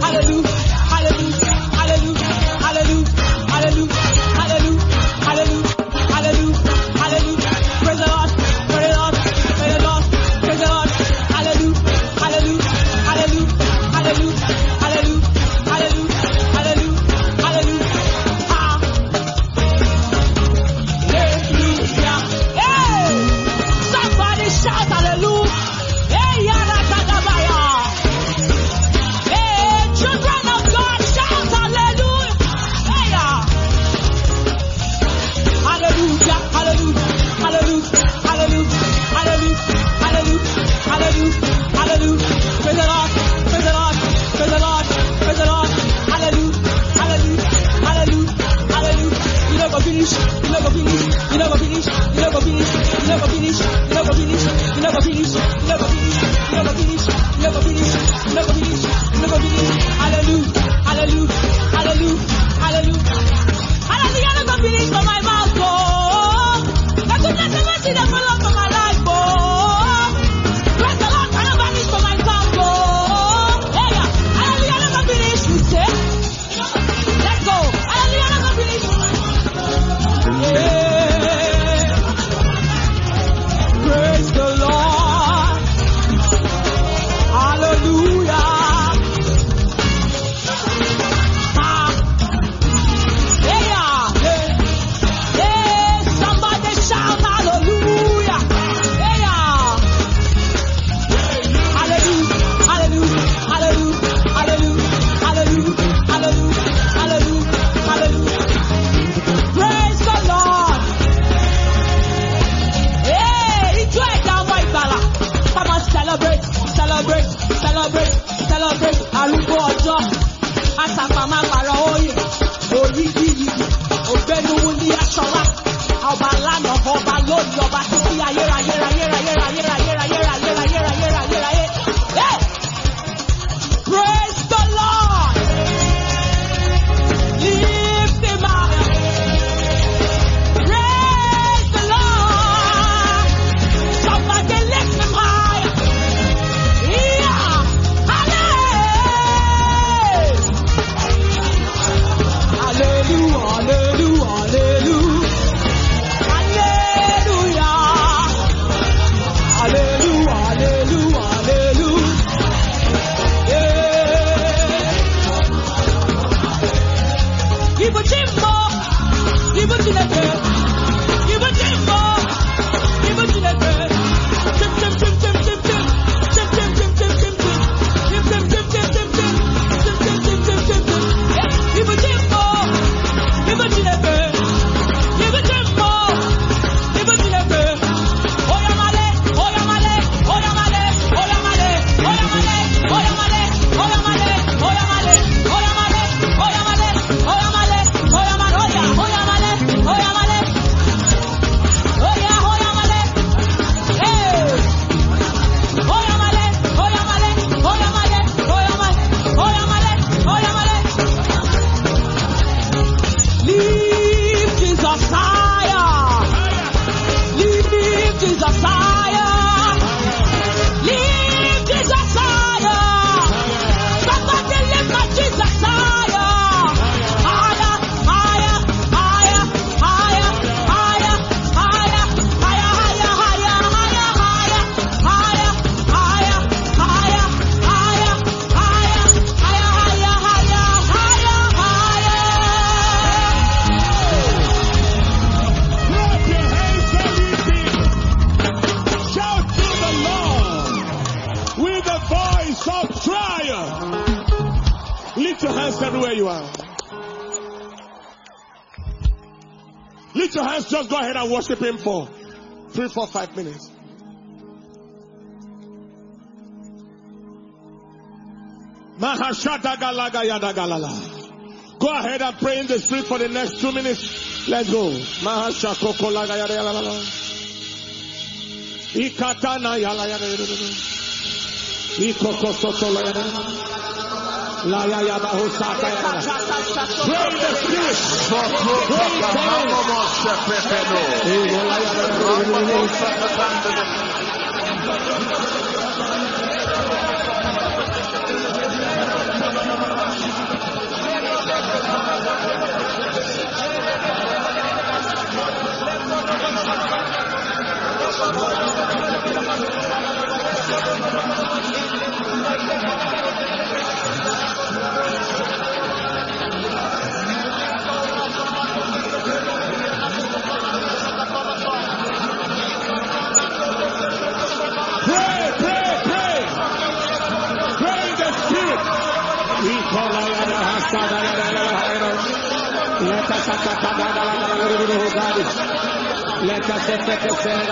S2: hallelujah, hallelujah, hallelujah, hallelujah, hallelujah, hallelujah, hallelujah, hallelujah, hallelujah. Praise the Lord, praise the Lord, praise the Lord, praise the Lord. Hallelujah, hallelujah, hallelujah, hallelujah, hallelujah, hallelujah, hallelujah, hallelujah. Ah. Hallelujah. Hey! Somebody shout hallelujah. Hey, yada kadabaya. Hey, children of God, shout hallelujah. Hey, yeah. Hallelujah, hallelujah, hallelujah, hallelujah, hallelujah, hallelujah, hallelujah, hallelujah. Praise the Lord, praise the Lord, praise the Lord, praise the Lord. Hallelujah, hallelujah, hallelujah, hallelujah. You never finish, you never finish, you never finish, you never finish, you never finish, you never finish, you never finish, you never finish, you never finish, you never finish, you never finish, you never finish. Hallelujah, hallelujah, hallelujah, hallelujah. Hallelujah, never finish for my mouth, oh. The goodness and mercy that follow for my life, oh. Praise the Lord, cannot vanish for my tongue, oh. Hey, yeah. Hallelujah, never finish, we say. Let's go. Hallelujah, never finish. Yeah. Praise the Lord. Hallelujah. Ah. Hey, yeah. Hey. Hey, somebody shout hallelujah. Hey, yeah. Hallelujah, hallelujah, hallelujah, hallelujah, hallelujah, hallelujah, hallelujah, hallelujah. Praise the Lord. Hey, enjoy it down by Bala. Come on, celebrate, celebrate, celebrate, celebrate. Arúgbó ọjọ́, àtàpàmà pàrọ̀ òye, òyìgìyìgì, ògbénu ní aṣọra, ọba lánàá, ọba lónìí, ọba títí ayérayé, ayérayé, ayérayé, ayérayé, ayérayé, ayérayé, ayérayé. Hey! Praise the Lord. Lift him up. Praise the Lord. Somebody lift him high. Yeah. Hallelujah. Hallelujah. Hallelujah. Hallelujah. Hallelujah. Hallelujah. Hallelujah. Yeah. Give a Jimbo. Give a Jimbo. Give a Jimbo. Give a Jimbo. Chim, chim, chim, chim, chim, chim. Chim, chim, chim, chim, chim, chim. Chim, chim, chim, chim, chim, chim. Chim, chim, chim, chim, chim, chim. Yeah. Give a Jimbo. Give a Jimbo. Give a Jimbo. Give a Jimbo. Oh, yeah, male. Oh, yeah, male. Oh, yeah, male. Oh, yeah, male. Oh, yeah, male. Oh, yeah, male. Oh, yeah, male. Oh, yeah, male. Oh, yeah, male. Oh, yeah, male. Oh, yeah, male. Oh, yeah, male. Oh, yeah. Oh, yeah, male. Oh, yeah, male. Oh, yeah. Oh, yeah, male. Hey. Oh, yeah, male. Oh, yeah, male. Oh, yeah, male. Oh, yeah, male. Oh, yeah, male. Oh, yeah, male. Lift Jesus higher. Lift Jesus higher. Lift Jesus higher. Somebody lift my Jesus higher. Higher, higher, higher, higher, higher, higher, higher, higher, higher, higher, higher, higher, higher, higher, higher, higher, higher, higher, higher, higher.
S1: Clap your hands, everything. Shout to the Lord with the voice of triumph. Lift your hands everywhere you are. Lift your hands, just go ahead and worship him for three, four, five minutes. Mahashadagalagayadagalala. Go ahead and pray in the street for the next two minutes. Let's go. Mahashakokolagayadagalala. Ikatana yalayadagalala. Ikokosotolayadagalala. Layayabahosakayadagalala. Pray in the spirit. Pray in tongues. Let us set the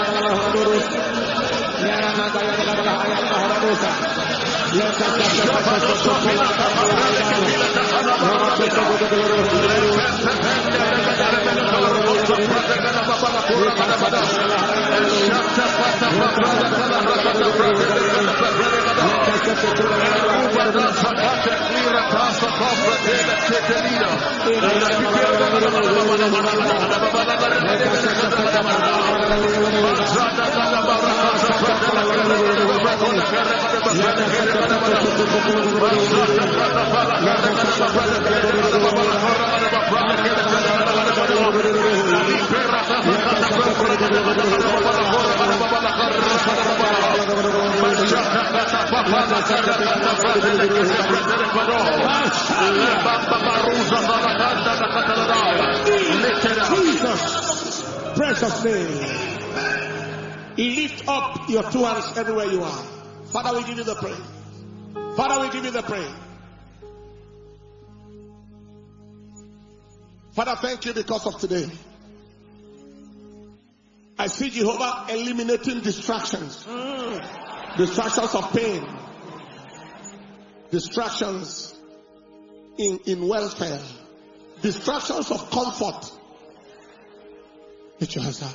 S1: Jesus, precious name. Lift up your two hands everywhere you are. Father, we give you the praise. Father, we give you the praise. Father, thank you because of today. I see Jehovah eliminating distractions. Mm. Distractions of pain. Distractions in, in welfare. Distractions of comfort. Lift your hands up.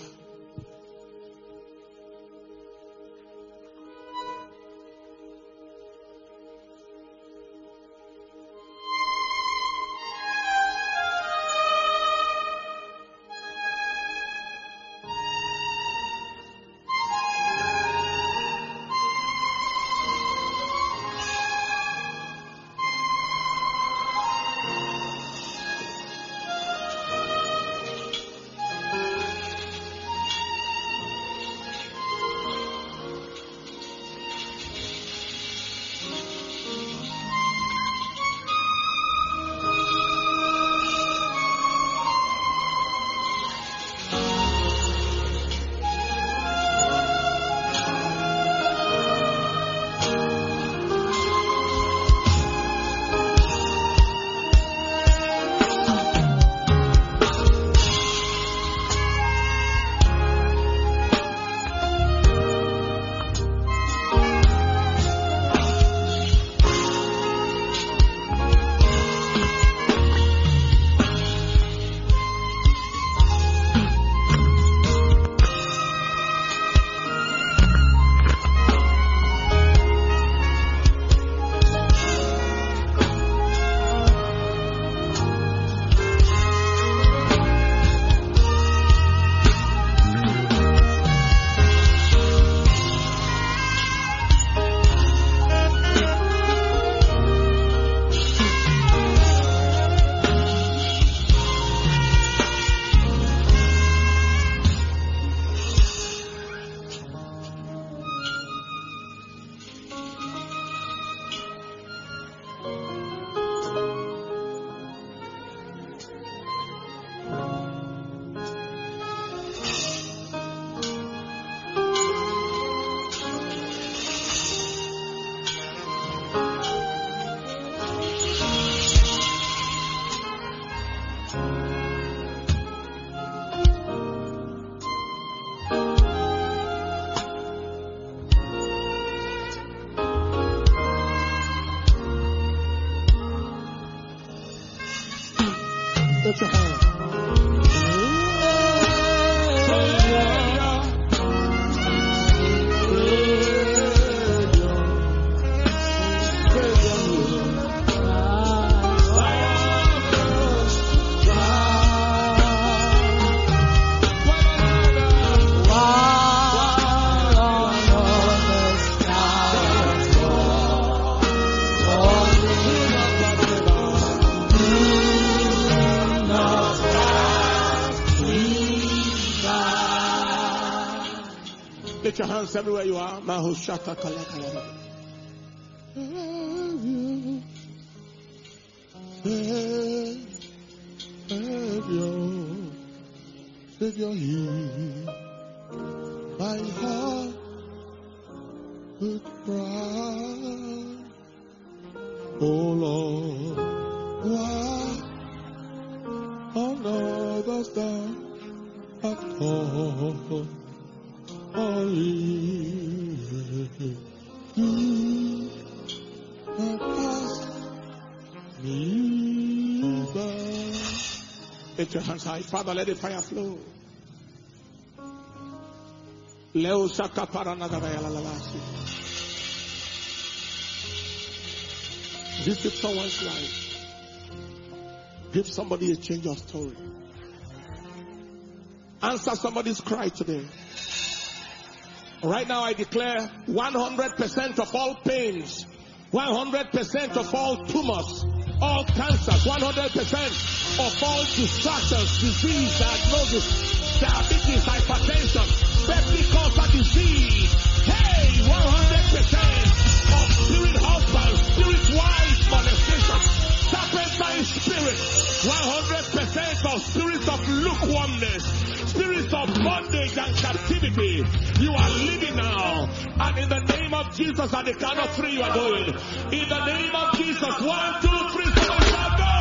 S1: Lift your hand. Lift your hands everywhere you are. Mahushata kalakala. Savior, Savior, hear my heart would cry. Oh Lord, let us down at all. Only you have passed me by. Lift your hands high. Father, let the fire flow. Leo Saka Paranagavaya Lalasi. Visit someone's life. Give somebody a change of story. Answer somebody's cry today. Right now I declare one hundred percent of all pains, one hundred percent of all tumors, all cancers, one hundred percent of all distractions, disease, diagnosis, diabetes, hypertension, septic ulcer disease. Hey, one hundred percent of spirit husbands, spirit wives, molestation, serpentine spirit, one hundred percent of spirits of lukewarmness, spirits of bondage and captivity. You are living now. And in the name of Jesus, at the count of three, you are going. In the name of Jesus, one, two, three, seven, shall go.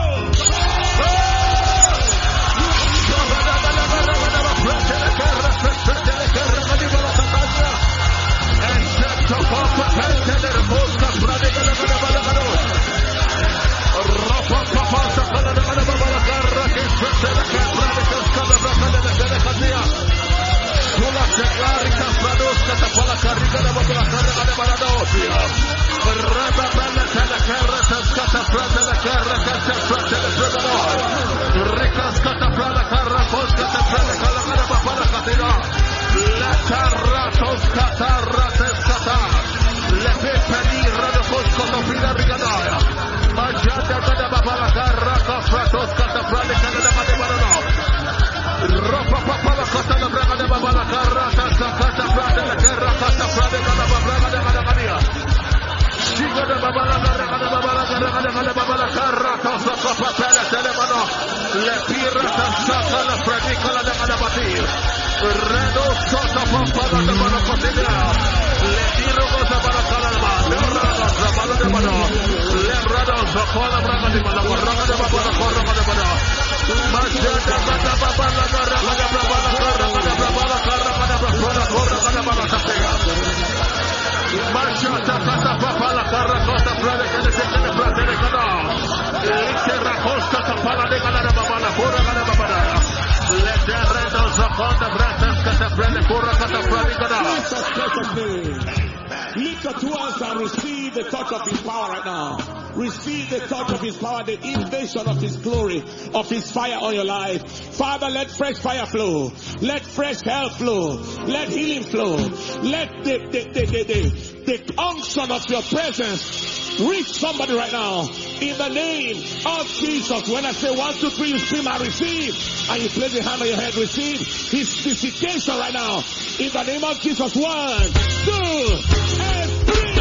S1: Lift your two hands and receive the touch of his power right now. Receive the touch of his power, the invasion of his glory, of his fire on your life. Father, let fresh fire flow. Let fresh health flow. Let healing flow. Let the, the, the, the, the, the unction of your presence reach somebody right now. In the name of Jesus. When I say one, two, three, you scream, I receive. And you place your hand on your head, receive his visitation right now. In the name of Jesus. One, two, and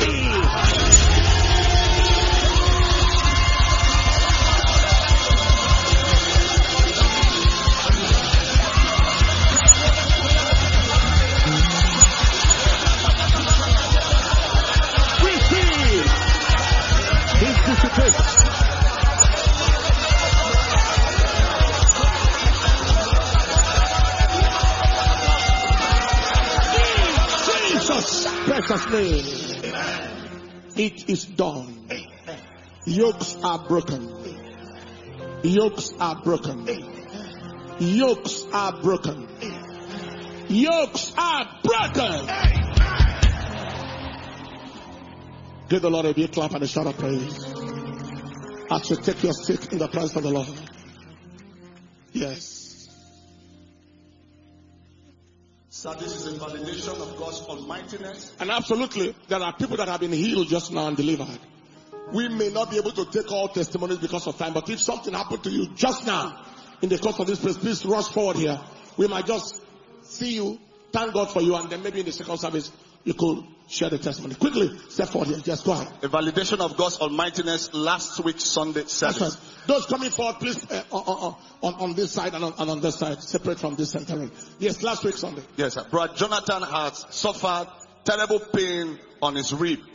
S1: three. Precious name. It is done. Yokes are broken. Yokes are broken. Yokes are broken. Yokes are broken. Give the Lord a big clap and a shout of praise as you take your seat in the presence of the Lord. Yes.
S3: So this is a validation of God's almightiness.
S1: And absolutely, there are people that have been healed just now and delivered. We may not be able to take all testimonies because of time, but if something happened to you just now in the course of this place, please rush forward here. We might just see you, thank God for you, and then maybe in the second service you could share the testimony. Quickly, step forward here. Just go ahead.
S3: A validation of God's almightiness last week Sunday service.
S1: That's right. Those coming forward, please, uh, on, on, on this side and on, and on this side, separate from this center. Yes, last week Sunday.
S3: Yes, sir. Brother Jonathan has suffered terrible pain on his ribs.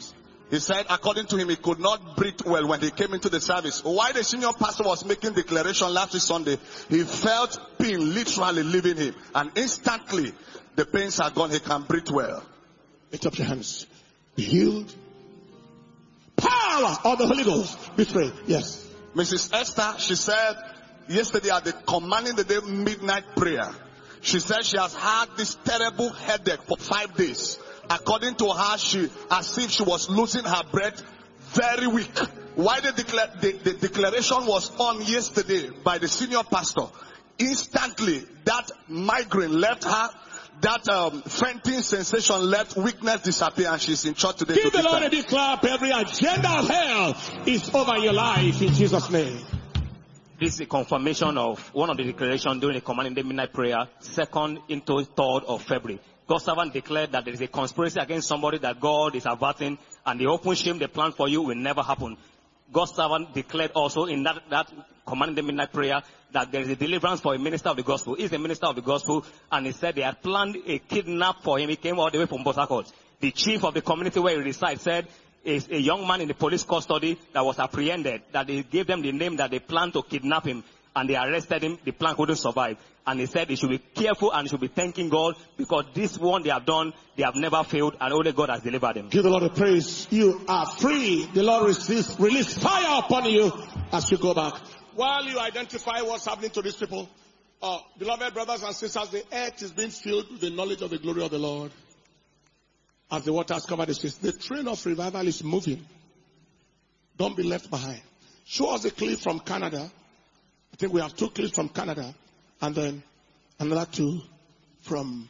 S3: He said, according to him, he could not breathe well when he came into the service. While the senior pastor was making declaration last week Sunday, he felt pain literally leaving him. And instantly, the pains are gone. He can breathe well.
S1: Lift up your hands. Be healed. Power of the Holy Ghost. Be free. Yes.
S3: Missus Esther, she said yesterday at the commanding the day midnight prayer, she said she has had this terrible headache for five days. According to her, she, as if she was losing her breath, very weak. While the, decla- the, the declaration was on yesterday by the senior pastor, instantly that migraine left her, that um, fainting sensation left, weakness disappeared, and she's in church today.
S1: Give
S3: to
S1: the Lord a big clap. Every agenda of hell is over your life in Jesus' name.
S4: This is a confirmation of one of the declarations during the commanding day midnight prayer, second into third of February. God's servant declared that there is a conspiracy against somebody that God is averting, and the open shame they plan for you will never happen. God's servant declared also in that, that commanding the midnight prayer that there is a deliverance for a minister of the gospel. He's a minister of the gospel, and he said they had planned a kidnap for him. He came all the way from Port Harcourt. The chief of the community where he resides said is a young man in the police custody that was apprehended, that they gave them the name that they planned to kidnap him, and they arrested him. The plan couldn't survive. And he said he should be careful and should be thanking God, because this one they have done, they have never failed, and only God has delivered them.
S1: Give the Lord a praise. You are free. The Lord release, release fire upon you as you go back. While you identify what's happening to these people, uh, beloved brothers and sisters, the earth is being filled with the knowledge of the glory of the Lord. As the waters cover the seas, the train of revival is moving. Don't be left behind. Show us a clip from Canada. I think we have two clips from Canada, and then another two from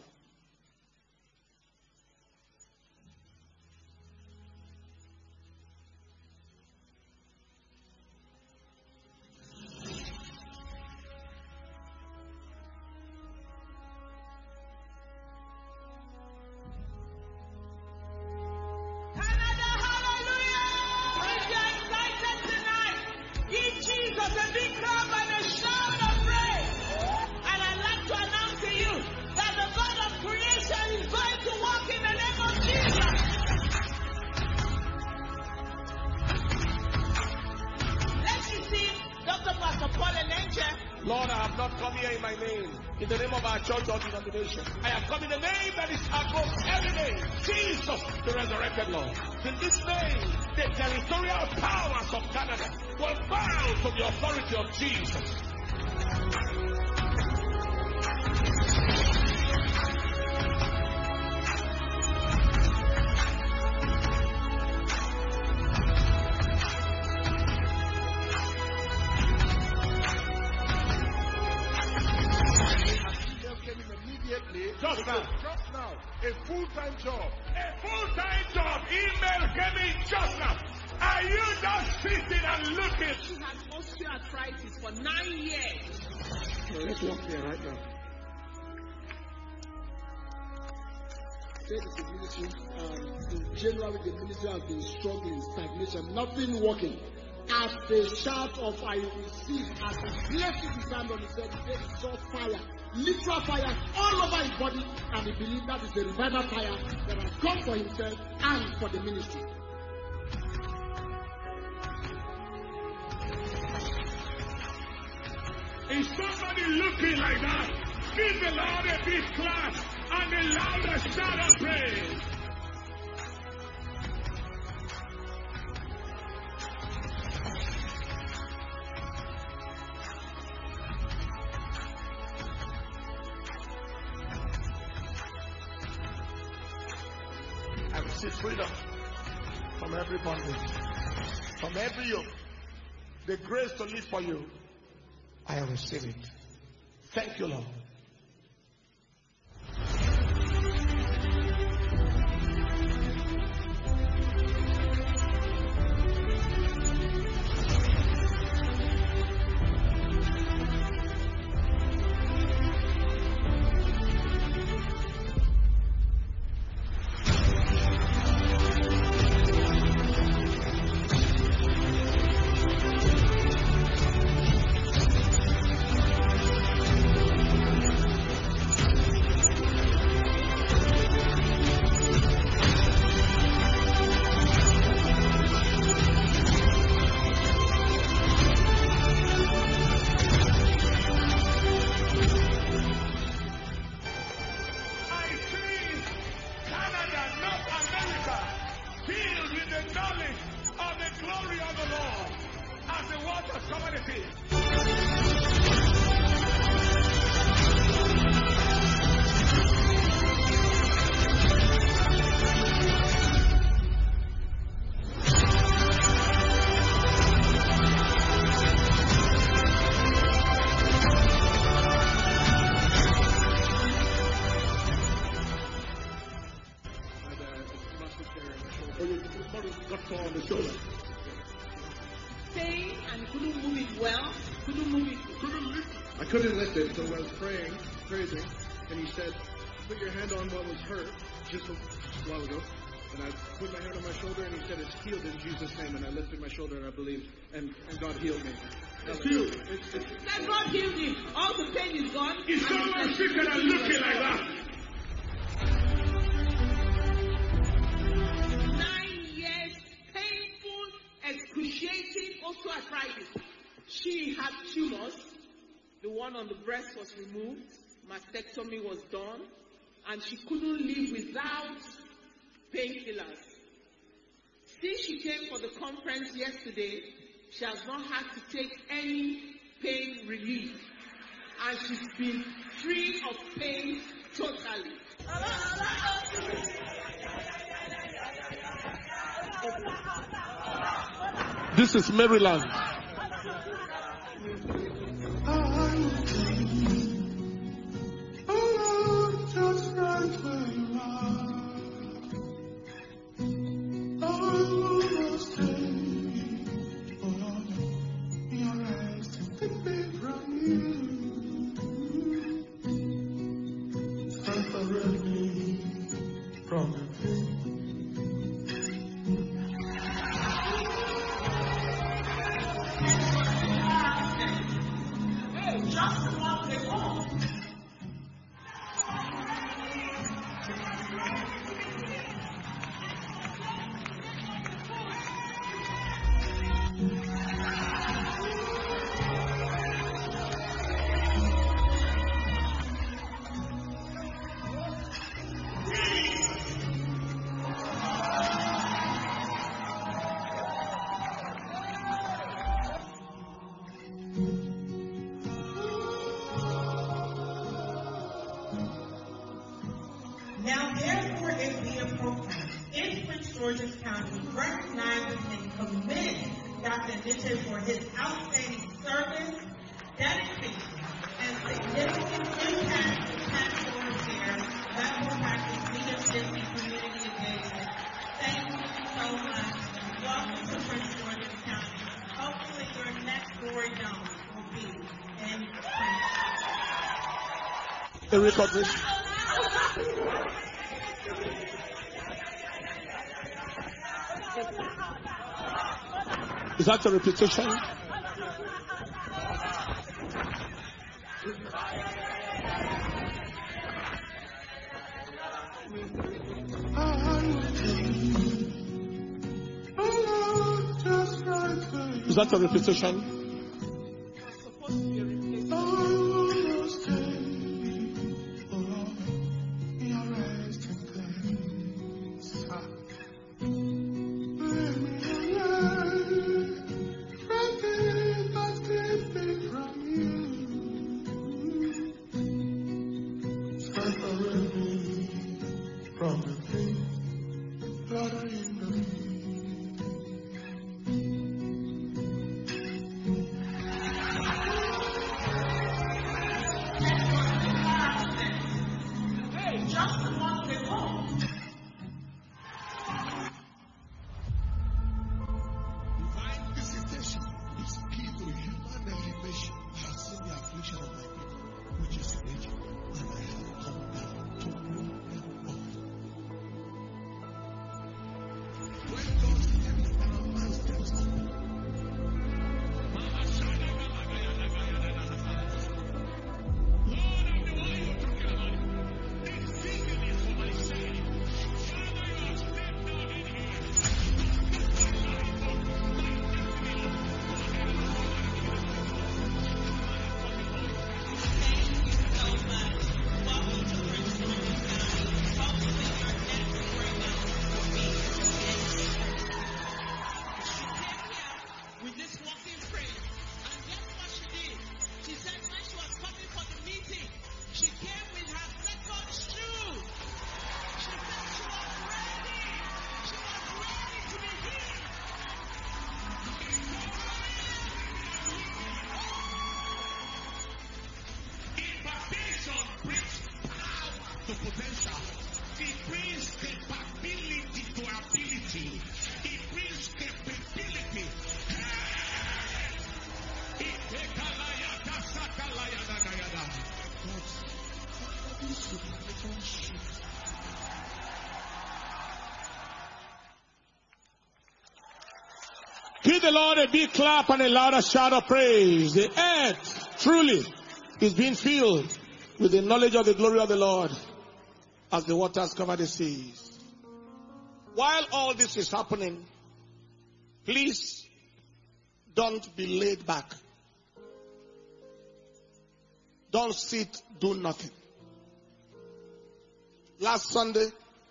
S1: Lord, I have not come here in my name, in the name of our church or denomination. I have come in the name that is above every name, Jesus, the resurrected Lord. In this name, the territorial powers of Canada will bow to the authority of Jesus.
S5: Just now, just now, a full-time job. A full-time job. Email came in just now. Are you just sitting and looking?
S6: She had osteoarthritis for nine years.
S1: Well, let's walk there right now.
S7: The ministry, um, in January, the ministry has been struggling, stagnation, nothing working. As the shout of I receive, as he placed his hand on his head, he saw fire, literal fire all over his body, and he believed that is the revival fire that has come for himself and for the ministry.
S5: Is somebody looking like that? Give the Lord a big clap and the loudest shout of praise.
S1: I receive freedom from every bondage, from every yoke. The grace to live for you, I have received it. Thank you, Lord.
S7: couldn't lift it, so I was praying, praising, and he said, put your hand on what was hurt just a while ago. And I put my hand on my shoulder, and he said, it's healed in Jesus' name. And I lifted my shoulder, and I believed, and, and God healed me.
S5: It's healed.
S7: It's, it's,
S6: That God healed you. All the pain is gone.
S5: Is someone sick and looking like that?
S6: Nine years, painful, excruciating osteoarthritis. She had tumors. The one on the breast was removed. Mastectomy was done. And she couldn't live without painkillers. Since she came for the conference yesterday, she has not had to take any pain relief. And she's been free of pain totally.
S1: This is Maryland.
S8: Now therefore it be appropriate in Prince George's County recognizes and commends Doctor Mitchell for his outstanding service, dedication, and significant impact to pastoral care, medical practice, leadership, and community engagement. Thank you so much. Welcome to Prince George's County. Hopefully your next glory zone will be in Prince.
S1: A recognition. Is that a repetition? Is that a repetition? the Lord a big clap and a louder shout of praise. The earth truly is being filled with the knowledge of the glory of the Lord as the waters cover the seas. While all this is happening, please don't be laid back. Don't sit, do nothing. Last Sunday,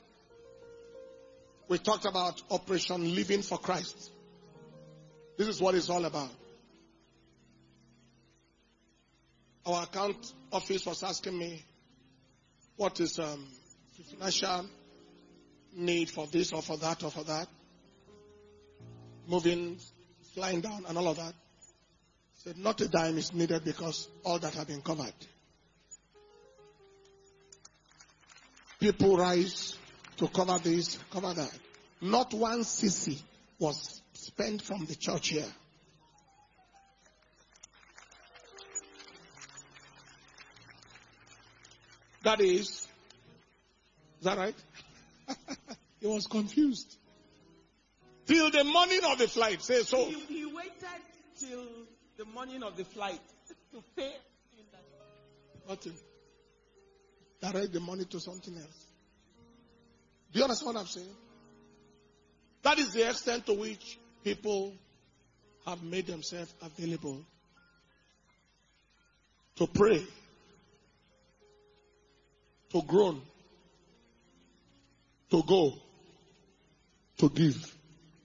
S1: we talked about Operation Living for Christ. This is what it's all about. Our account office was asking me, what is um, the financial need for this or for that or for that? Moving, flying down and all of that. I said, not a dime is needed because all that have been covered. People rise to cover this, cover that. Not one C C was spent from the church here. That is, is that right? He was confused. Till the morning of the flight, say so.
S6: He, he waited till the morning of the flight to pay in that.
S1: Nothing. Direct the money to something else. Do you understand what I'm saying? That is the extent to which people have made themselves available to pray, to groan, to go, to give,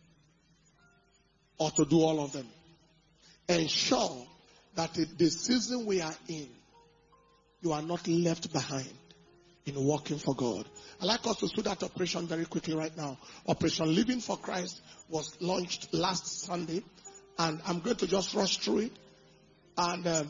S1: or to do all of them. Ensure that in the season we are in, you are not left behind in working for God. I'd like us to do that operation very quickly right now. Operation Living for Christ was launched last Sunday, and I'm going to just rush through it. And um,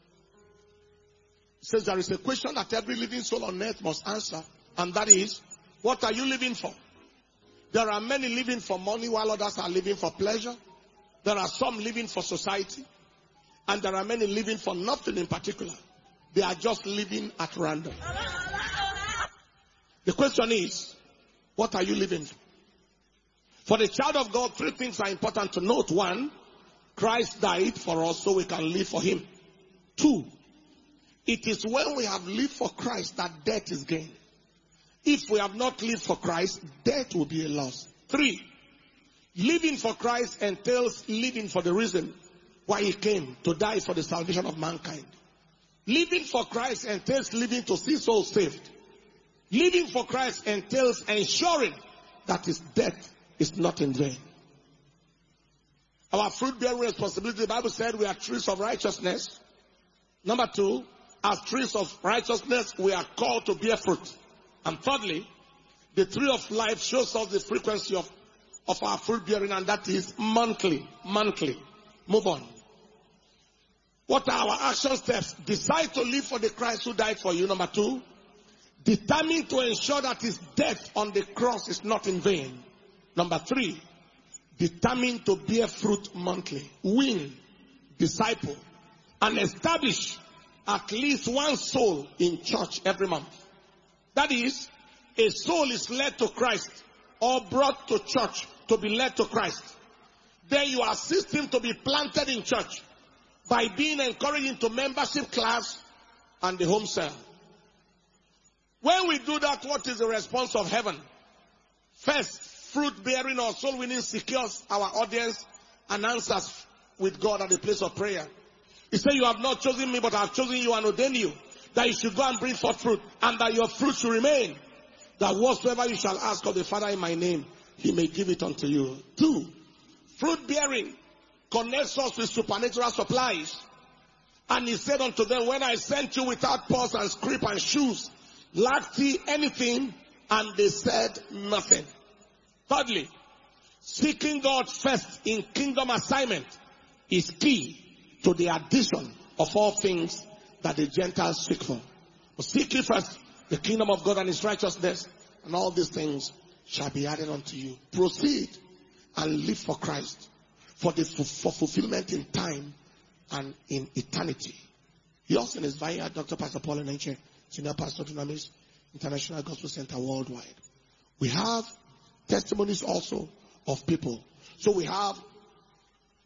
S1: it says there is a question that every living soul on earth must answer, and that is, what are you living for? There are many living for money while others are living for pleasure. There are some living for society, and there are many living for nothing in particular. They are just living at random. The question is, what are you living for? For the child of God, three things are important to note. One, Christ died for us so we can live for him. Two, it is when we have lived for Christ that death is gain. If we have not lived for Christ, death will be a loss. Three, living for Christ entails living for the reason why he came, to die for the salvation of mankind. Living for Christ entails living to see souls saved. Living for Christ entails ensuring that his death is not in vain. Our fruit-bearing responsibility, the Bible said we are trees of righteousness. Number two, as trees of righteousness, we are called to bear fruit. And thirdly, the tree of life shows us the frequency of, of our fruit-bearing, and that is monthly, monthly. Move on. What are our action steps? Decide to live for the Christ who died for you. Number two, determined to ensure that his death on the cross is not in vain. Number three, determined to bear fruit monthly. Win, disciple, and establish at least one soul in church every month. That is, a soul is led to Christ or brought to church to be led to Christ. Then you assist him to be planted in church by being encouraged into membership class and the home cell. When we do that, what is the response of heaven? First, fruit bearing or soul winning secures our audience and answers with God at the place of prayer. He said, you have not chosen me, but I have chosen you and ordained you, that you should go and bring forth fruit, and that your fruit should remain, that whatsoever you shall ask of the Father in my name, he may give it unto you. Two, fruit bearing connects us with supernatural supplies. And he said unto them, when I sent you without purse and scrip and shoes, lacked ye anything? And they said nothing. Thirdly, seeking God first in kingdom assignment is key to the addition of all things that the Gentiles seek for. But seek ye first the kingdom of God and his righteousness, and all these things shall be added unto you. Proceed and live for Christ, for the for fulfillment in time and in eternity. He also in his vineyard, Doctor Pastor Paul Enenche, Senior Pastor Dunamis, International Gospel Center worldwide. We have testimonies also of people. So we have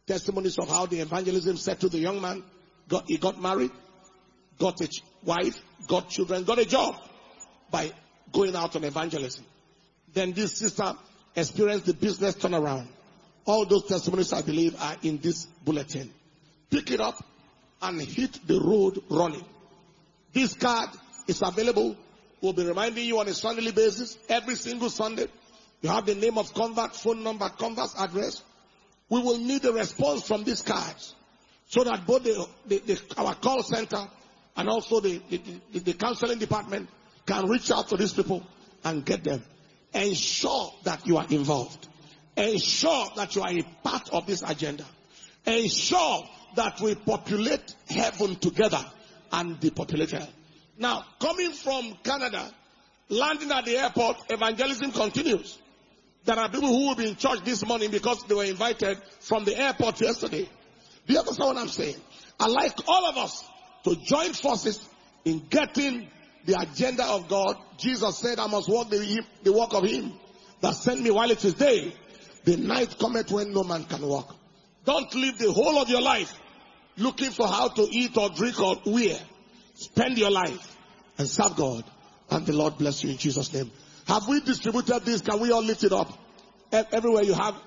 S1: testimonies of how the evangelism settled the young man. Got, he got married, got a ch- wife, got children, got a job by going out on evangelism. Then this sister experienced the business turnaround. All those testimonies, I believe, are in this bulletin. Pick it up and hit the road running. This card is available. We'll be reminding you on a Sunday basis, every single Sunday. You have the name of convert, phone number, convert's address. We will need a response from these cards so that both the, the, the, our call center and also the, the, the, the counseling department can reach out to these people and get them. Ensure that you are involved. Ensure that you are a part of this agenda. Ensure that we populate heaven together and depopulate hell. Now, coming from Canada, landing at the airport, evangelism continues. There are people who will be in church this morning because they were invited from the airport yesterday. Do you understand what I'm saying? I'd like all of us to join forces in getting the agenda of God. Jesus said, I must walk the, the walk of him that sent me while it is day. The night cometh when no man can walk. Don't live the whole of your life looking for how to eat or drink or wear. Spend your life and serve God, and the Lord bless you in Jesus' name. Have we distributed this? Can we all lift it up? Everywhere you have.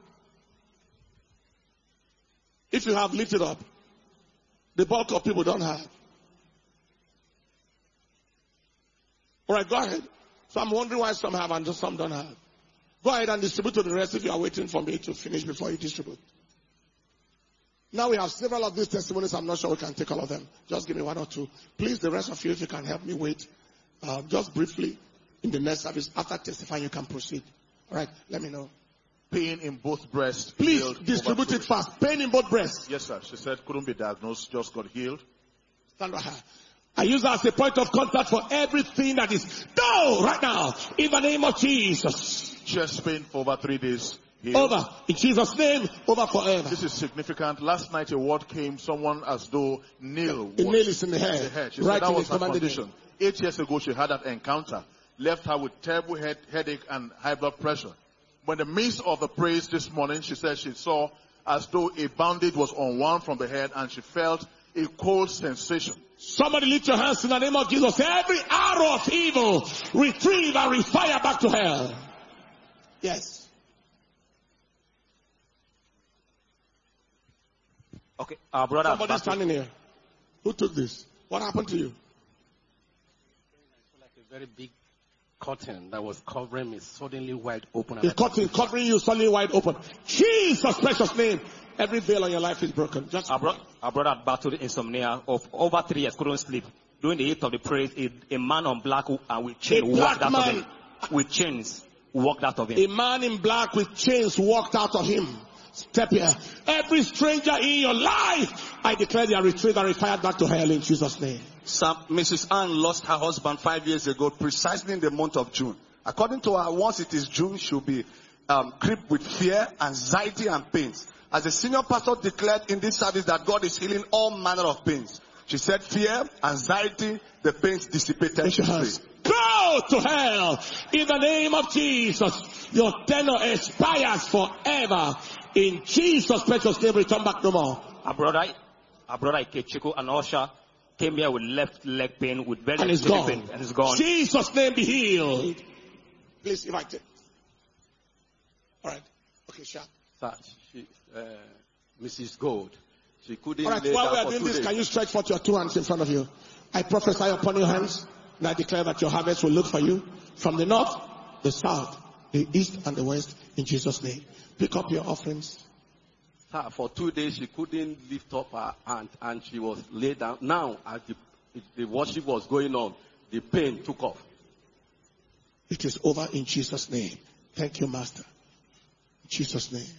S1: If you have, lift it up. The bulk of people don't have. All right, go ahead. So I'm wondering why some have and just some don't have. Go ahead and distribute to the rest if you are waiting for me to finish before you distribute. Now we have several of these testimonies. I'm not sure we can take all of them. Just give me one or two. Please, the rest of you, if you can help me wait. Uh, just briefly, in the next service, after testifying, you can proceed. All right, let me know.
S5: Pain in both breasts.
S1: Please distribute it fast. Pain in both breasts.
S5: Yes, sir. She said couldn't be diagnosed, just got healed.
S1: Stand by her. I use her as a point of contact for everything that is no right now. In the name of Jesus.
S5: Chest pain for over three days. Healed.
S1: Over. In Jesus' name, over forever.
S5: This is significant. Last night a word came, someone as though nail
S1: a nail is in the head.
S5: In the head. She
S1: right
S5: said that
S1: in
S5: was
S1: the
S5: her
S1: commanded
S5: condition.
S1: name.
S5: Eight years ago she had that encounter. Left her with terrible head, headache and high blood pressure. When in the midst of the praise this morning, she said she saw as though a bandage was unwound from the head and she felt a cold sensation.
S1: Somebody lift your hands in the name of Jesus. Every arrow of evil, retrieve and refire back to hell. Yes.
S4: Okay, our brother.
S1: Somebody standing here. Who took this? What happened to you?
S9: Like a very big curtain that was covering me, suddenly wide open.
S1: The curtain covering you, suddenly wide open. Jesus' precious name. Every veil on your life is broken. Just
S4: our, bro- our brother battled insomnia of over three years, couldn't sleep. During the heat of the praise, a, a man on black and with chains walked out
S1: man.
S4: of him. With chains walked out of him.
S1: A man in black with chains walked out of him. Step here. Every stranger in your life, I declare they are retrieved and refired back to hell in Jesus' name.
S3: Some, Missus Ann lost her husband five years ago, precisely in the month of June. According to her, once it is June, she'll be um, gripped with fear, anxiety, and pains. As a senior pastor declared in this service that God is healing all manner of pains. She said fear, anxiety, the pains dissipated.
S1: Go to hell in the name of Jesus. Your tenure expires forever. In Jesus' precious name, return back no more.
S4: Our brother, our brother Ikechiko and Osha came here with left leg pain, with very
S1: and it's gone.
S4: pain, and it's gone.
S1: Jesus' name be healed. Please invite it. All right. Okay, sure.
S9: She, uh, Missus Gold. She couldn't.
S1: All right. While we are doing this, days. Can you stretch forth your two hands in front of you? I prophesy upon your hands, and I declare that your harvest will look for you from the north, the south, the east, and the west. In Jesus' name. Pick up your offerings.
S9: Sir, for two days she couldn't lift up her hand and she was laid down. Now, as the, the worship was going on, the pain took off.
S1: It is over in Jesus' name. Thank you, Master. In Jesus' name.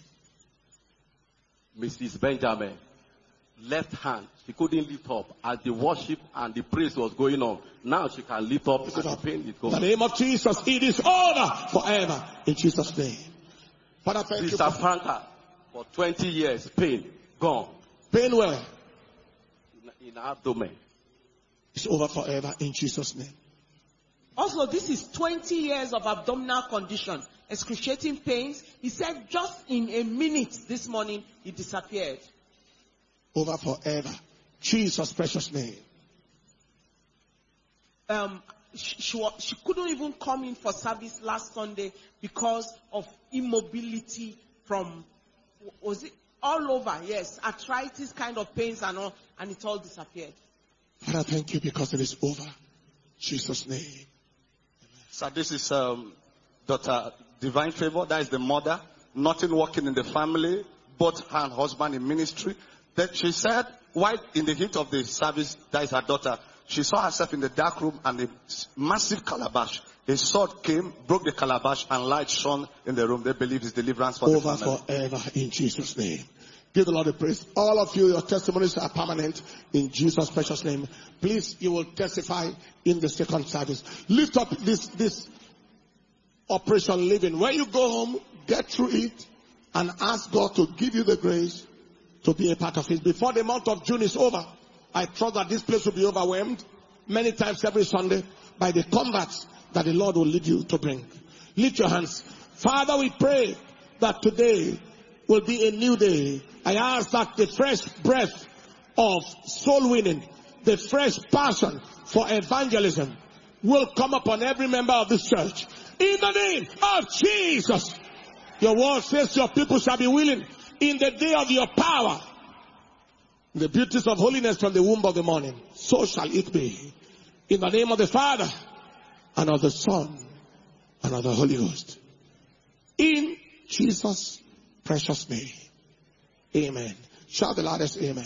S9: Missus Benjamin, left hand, she couldn't lift up as the worship and the praise was going on. Now she can lift up and the pain is gone.
S1: In the name of Jesus, it is over forever. In Jesus' name. Father, thank
S9: Sister
S1: you. For
S9: Franca, for twenty years, pain, gone.
S1: Pain where?
S9: In, in abdomen.
S1: It's over forever in Jesus' name.
S6: Also, this is twenty years of abdominal condition, excruciating pains. He said just in a minute this morning, it disappeared.
S1: Over forever. Jesus' precious name.
S6: Um, she, she, wa- she couldn't even come in for service last Sunday because of immobility from, was it all over? Yes, arthritis kind of pains and all, and it all disappeared.
S1: Father, thank you because it is over. Jesus' name.
S3: So this is um, Daughter Divine Favor. That is the mother. Nothing working in the family. Both her and husband in ministry. Then she said, while in the heat of the service, that is her daughter, she saw herself in the dark room and a massive calabash. A sword came, broke the calabash, and light shone in the room. They believe it's deliverance for
S1: Over
S3: the family.
S1: forever in Jesus' name. Give the Lord a praise. All of you, your testimonies are permanent in Jesus' precious name. Please, you will testify in the second service. Lift up this, this operation living. When you go home, get through it and ask God to give you the grace to be a part of it. Before the month of June is over, I trust that this place will be overwhelmed many times every Sunday by the converts that the Lord will lead you to bring. Lift your hands. Father, we pray that today will be a new day. I ask that the fresh breath of soul winning, the fresh passion for evangelism will come upon every member of this church. In the name of Jesus. Your word says your people shall be willing in the day of your power. The beauties of holiness from the womb of the morning. So shall it be. In the name of the Father and of the Son and of the Holy Ghost. In Jesus' precious name. Amen. Shout the loudest amen.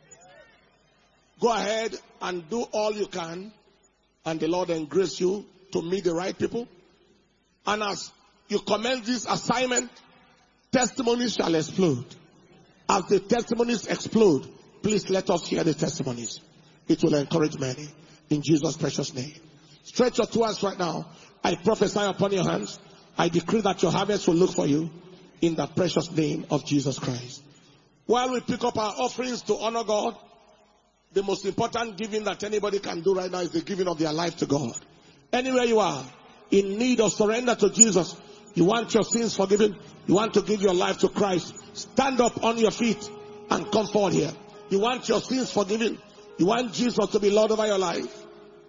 S1: Go ahead and do all you can, and the Lord will grace you to meet the right people. And as you commence this assignment, testimonies shall explode. As the testimonies explode, please let us hear the testimonies. It will encourage many. In Jesus' precious name. Stretch your two hands right now. I prophesy upon your hands. I decree that your harvest will look for you in the precious name of Jesus Christ. While we pick up our offerings to honor God, the most important giving that anybody can do right now is the giving of their life to God. Anywhere you are, in need of surrender to Jesus, you want your sins forgiven, you want to give your life to Christ, stand up on your feet and come forward here. You want your sins forgiven, you want Jesus to be Lord over your life.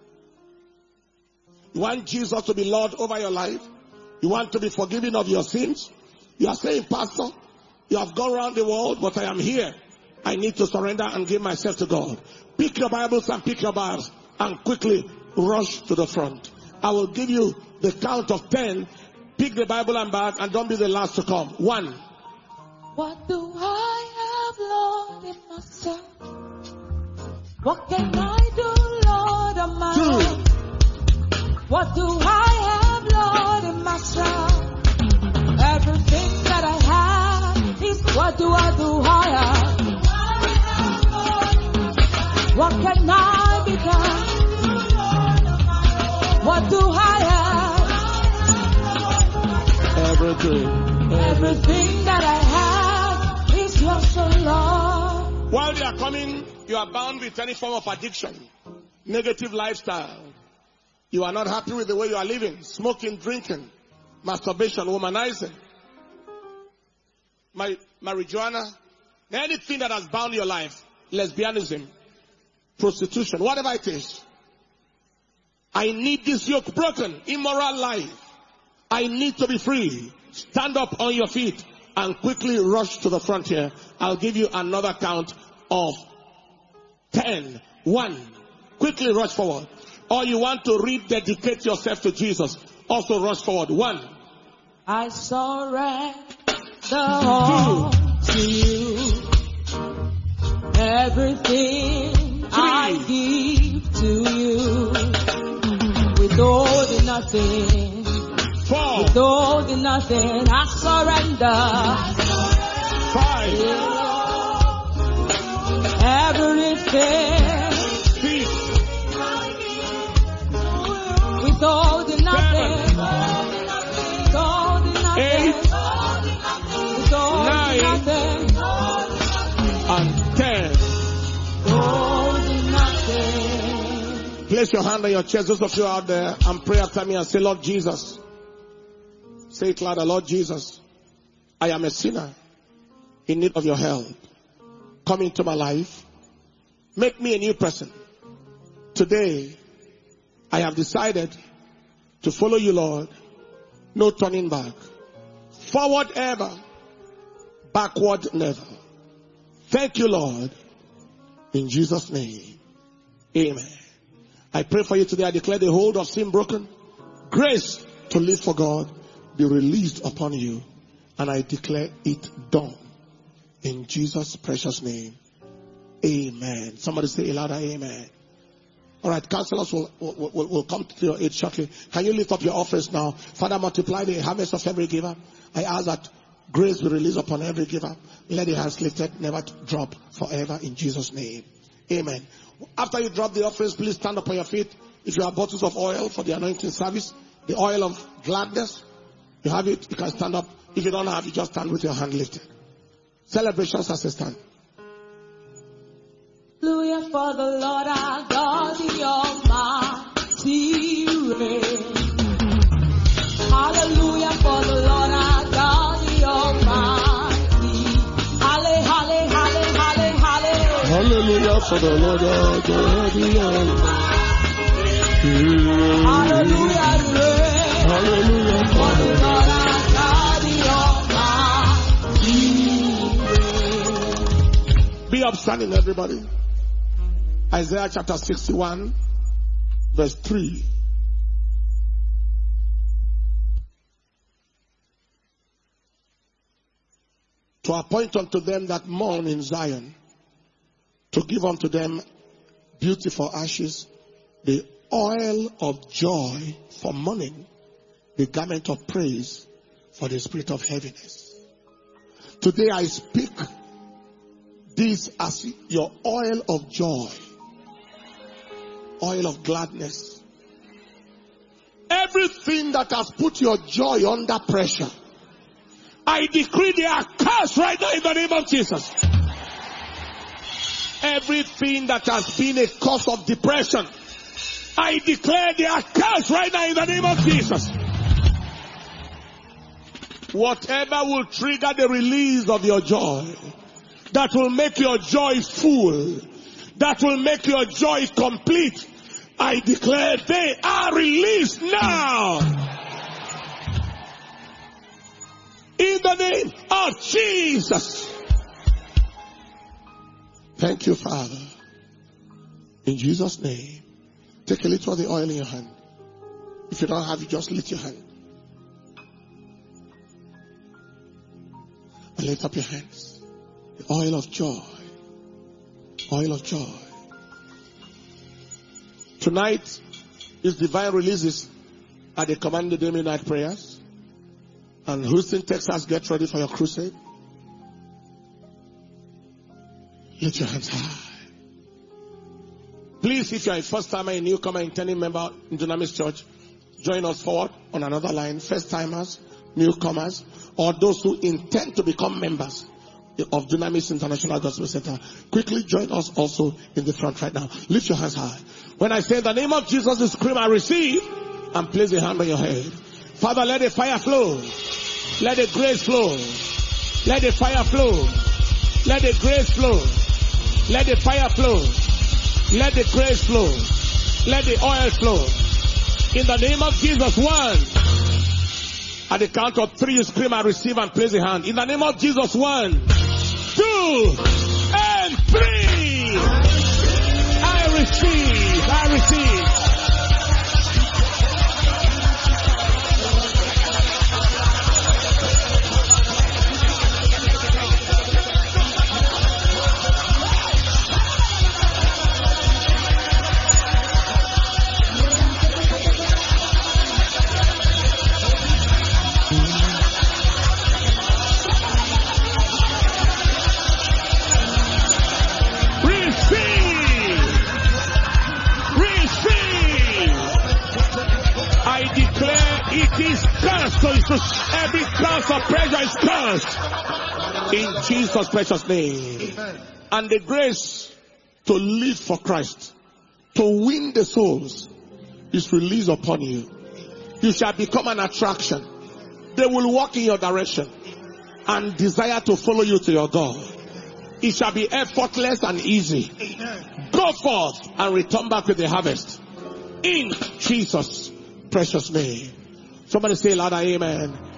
S1: You want Jesus to be Lord over your life. You want to be forgiven of your sins. You are saying, Pastor, you have gone around the world, but I am here. I need to surrender and give myself to God. Pick your Bibles and pick your Bibles and quickly rush to the front. I will give you the count of ten. Pick the Bible and bag and don't be the last to come. One.
S2: What do I have, Lord, in myself? What can I do, Lord, on my
S1: Two.
S2: own? What do I have, Lord, in myself? Everything that I have is what do I do I have? What can I become? What do I have?
S1: Everything.
S2: Everything that I have is yours, O Lord.
S1: While they are coming, you are bound with any form of addiction, negative lifestyle. You are not happy with the way you are living, smoking, drinking, masturbation, womanizing, my marijuana, anything that has bound your life, lesbianism, prostitution, whatever it is. I need this yoke broken, immoral life. I need to be free. Stand up on your feet and quickly rush to the front here. I'll give you another count of ten. One. Quickly rush forward. Or you want to rededicate yourself to Jesus, also rush forward. One.
S2: I surrender all to you. Everything I give to you. Withholding nothing.
S1: Four.
S2: Withholding nothing. I surrender.
S1: Five.
S2: Everything.
S1: Six.
S2: Withholding nothing. Withholding nothing.
S1: Eight.
S2: Withholding
S1: Nine.
S2: nothing.
S1: And ten.
S2: Withholding nothing.
S1: Place your hand on your chest, those of you out there, and pray after me and say, Lord Jesus. Say it louder, Lord Jesus. I am a sinner in need of your help. Come into my life. Make me a new person. Today, I have decided to follow you, Lord. No turning back. Forward ever. Backward never. Thank you, Lord. In Jesus' name. Amen. I pray for you today. I declare the hold of sin broken. Grace to live for God be released upon you. And I declare it done. In Jesus' precious name. Amen. Somebody say it louder, amen. Alright, counselors will, will, will, will come to your aid shortly. Can you lift up your office now? Father, multiply the harvest of every giver. I ask that grace be released upon every giver. Let the hands lifted never drop forever in Jesus' name. Amen. After you drop the offerings, please stand up on your feet. If you have bottles of oil for the anointing service, the oil of gladness, you have it, you can stand up. If you don't have, you just stand with your hand lifted. Celebrations as a stand.
S2: Hallelujah for the Lord our God, the Almighty reign. Hallelujah for the Lord our God, the Almighty. Halle, halle, halle, halle, halle.
S1: Hallelujah for the Lord our God, the Almighty.
S2: Hallelujah reign.
S1: Hallelujah
S2: For the Lord our God, the Almighty.
S1: Be upstanding, everybody. Isaiah chapter sixty-one, verse three. To appoint unto them that mourn in Zion, to give unto them beauty for ashes, the oil of joy for mourning, the garment of praise for the spirit of heaviness. Today I speak this as your oil of joy, oil of gladness. Everything that has put your joy under pressure, I decree they are cursed right now in the name of Jesus. Everything that has been a cause of depression, I declare they are cursed right now in the name of Jesus. Whatever will trigger the release of your joy, that will make your joy full, that will make your joy complete, I declare they are released now. In the name of Jesus. Thank you, Father. In Jesus' name. Take a little of the oil in your hand. If you don't have it, just lift your hand. And lift up your hands. The oil of joy. Oil of joy. Tonight is divine releases at the Command the Day Midnight Prayers. And Houston, Texas, get ready for your crusade. Lift your hands high. Please, if you are a first timer, a newcomer, intending member in Dunamis Church, join us forward on another line. First timers, newcomers, or those who intend to become members of Dunamis International Gospel Center, quickly join us also in the front right now. Lift your hands high. When I say in the name of Jesus, you scream, I receive, and place a hand on your head. Father, let the fire flow. Let the grace flow. Let the fire flow. Let the grace flow. Let the fire flow. Let the grace flow. Let the oil flow. In the name of Jesus, one. At the count of three, you scream, I receive, and place a hand. In the name of Jesus, one, two, and three. I receive. I receive. Every curse of pressure is cursed in Jesus' precious name. Amen. And the grace to live for Christ, to win the souls is released upon you. You shall become an attraction. They will walk in your direction and desire to follow you to your God. It shall be effortless and easy. Go forth and return back with the harvest. In Jesus' precious name. Somebody say louder, amen.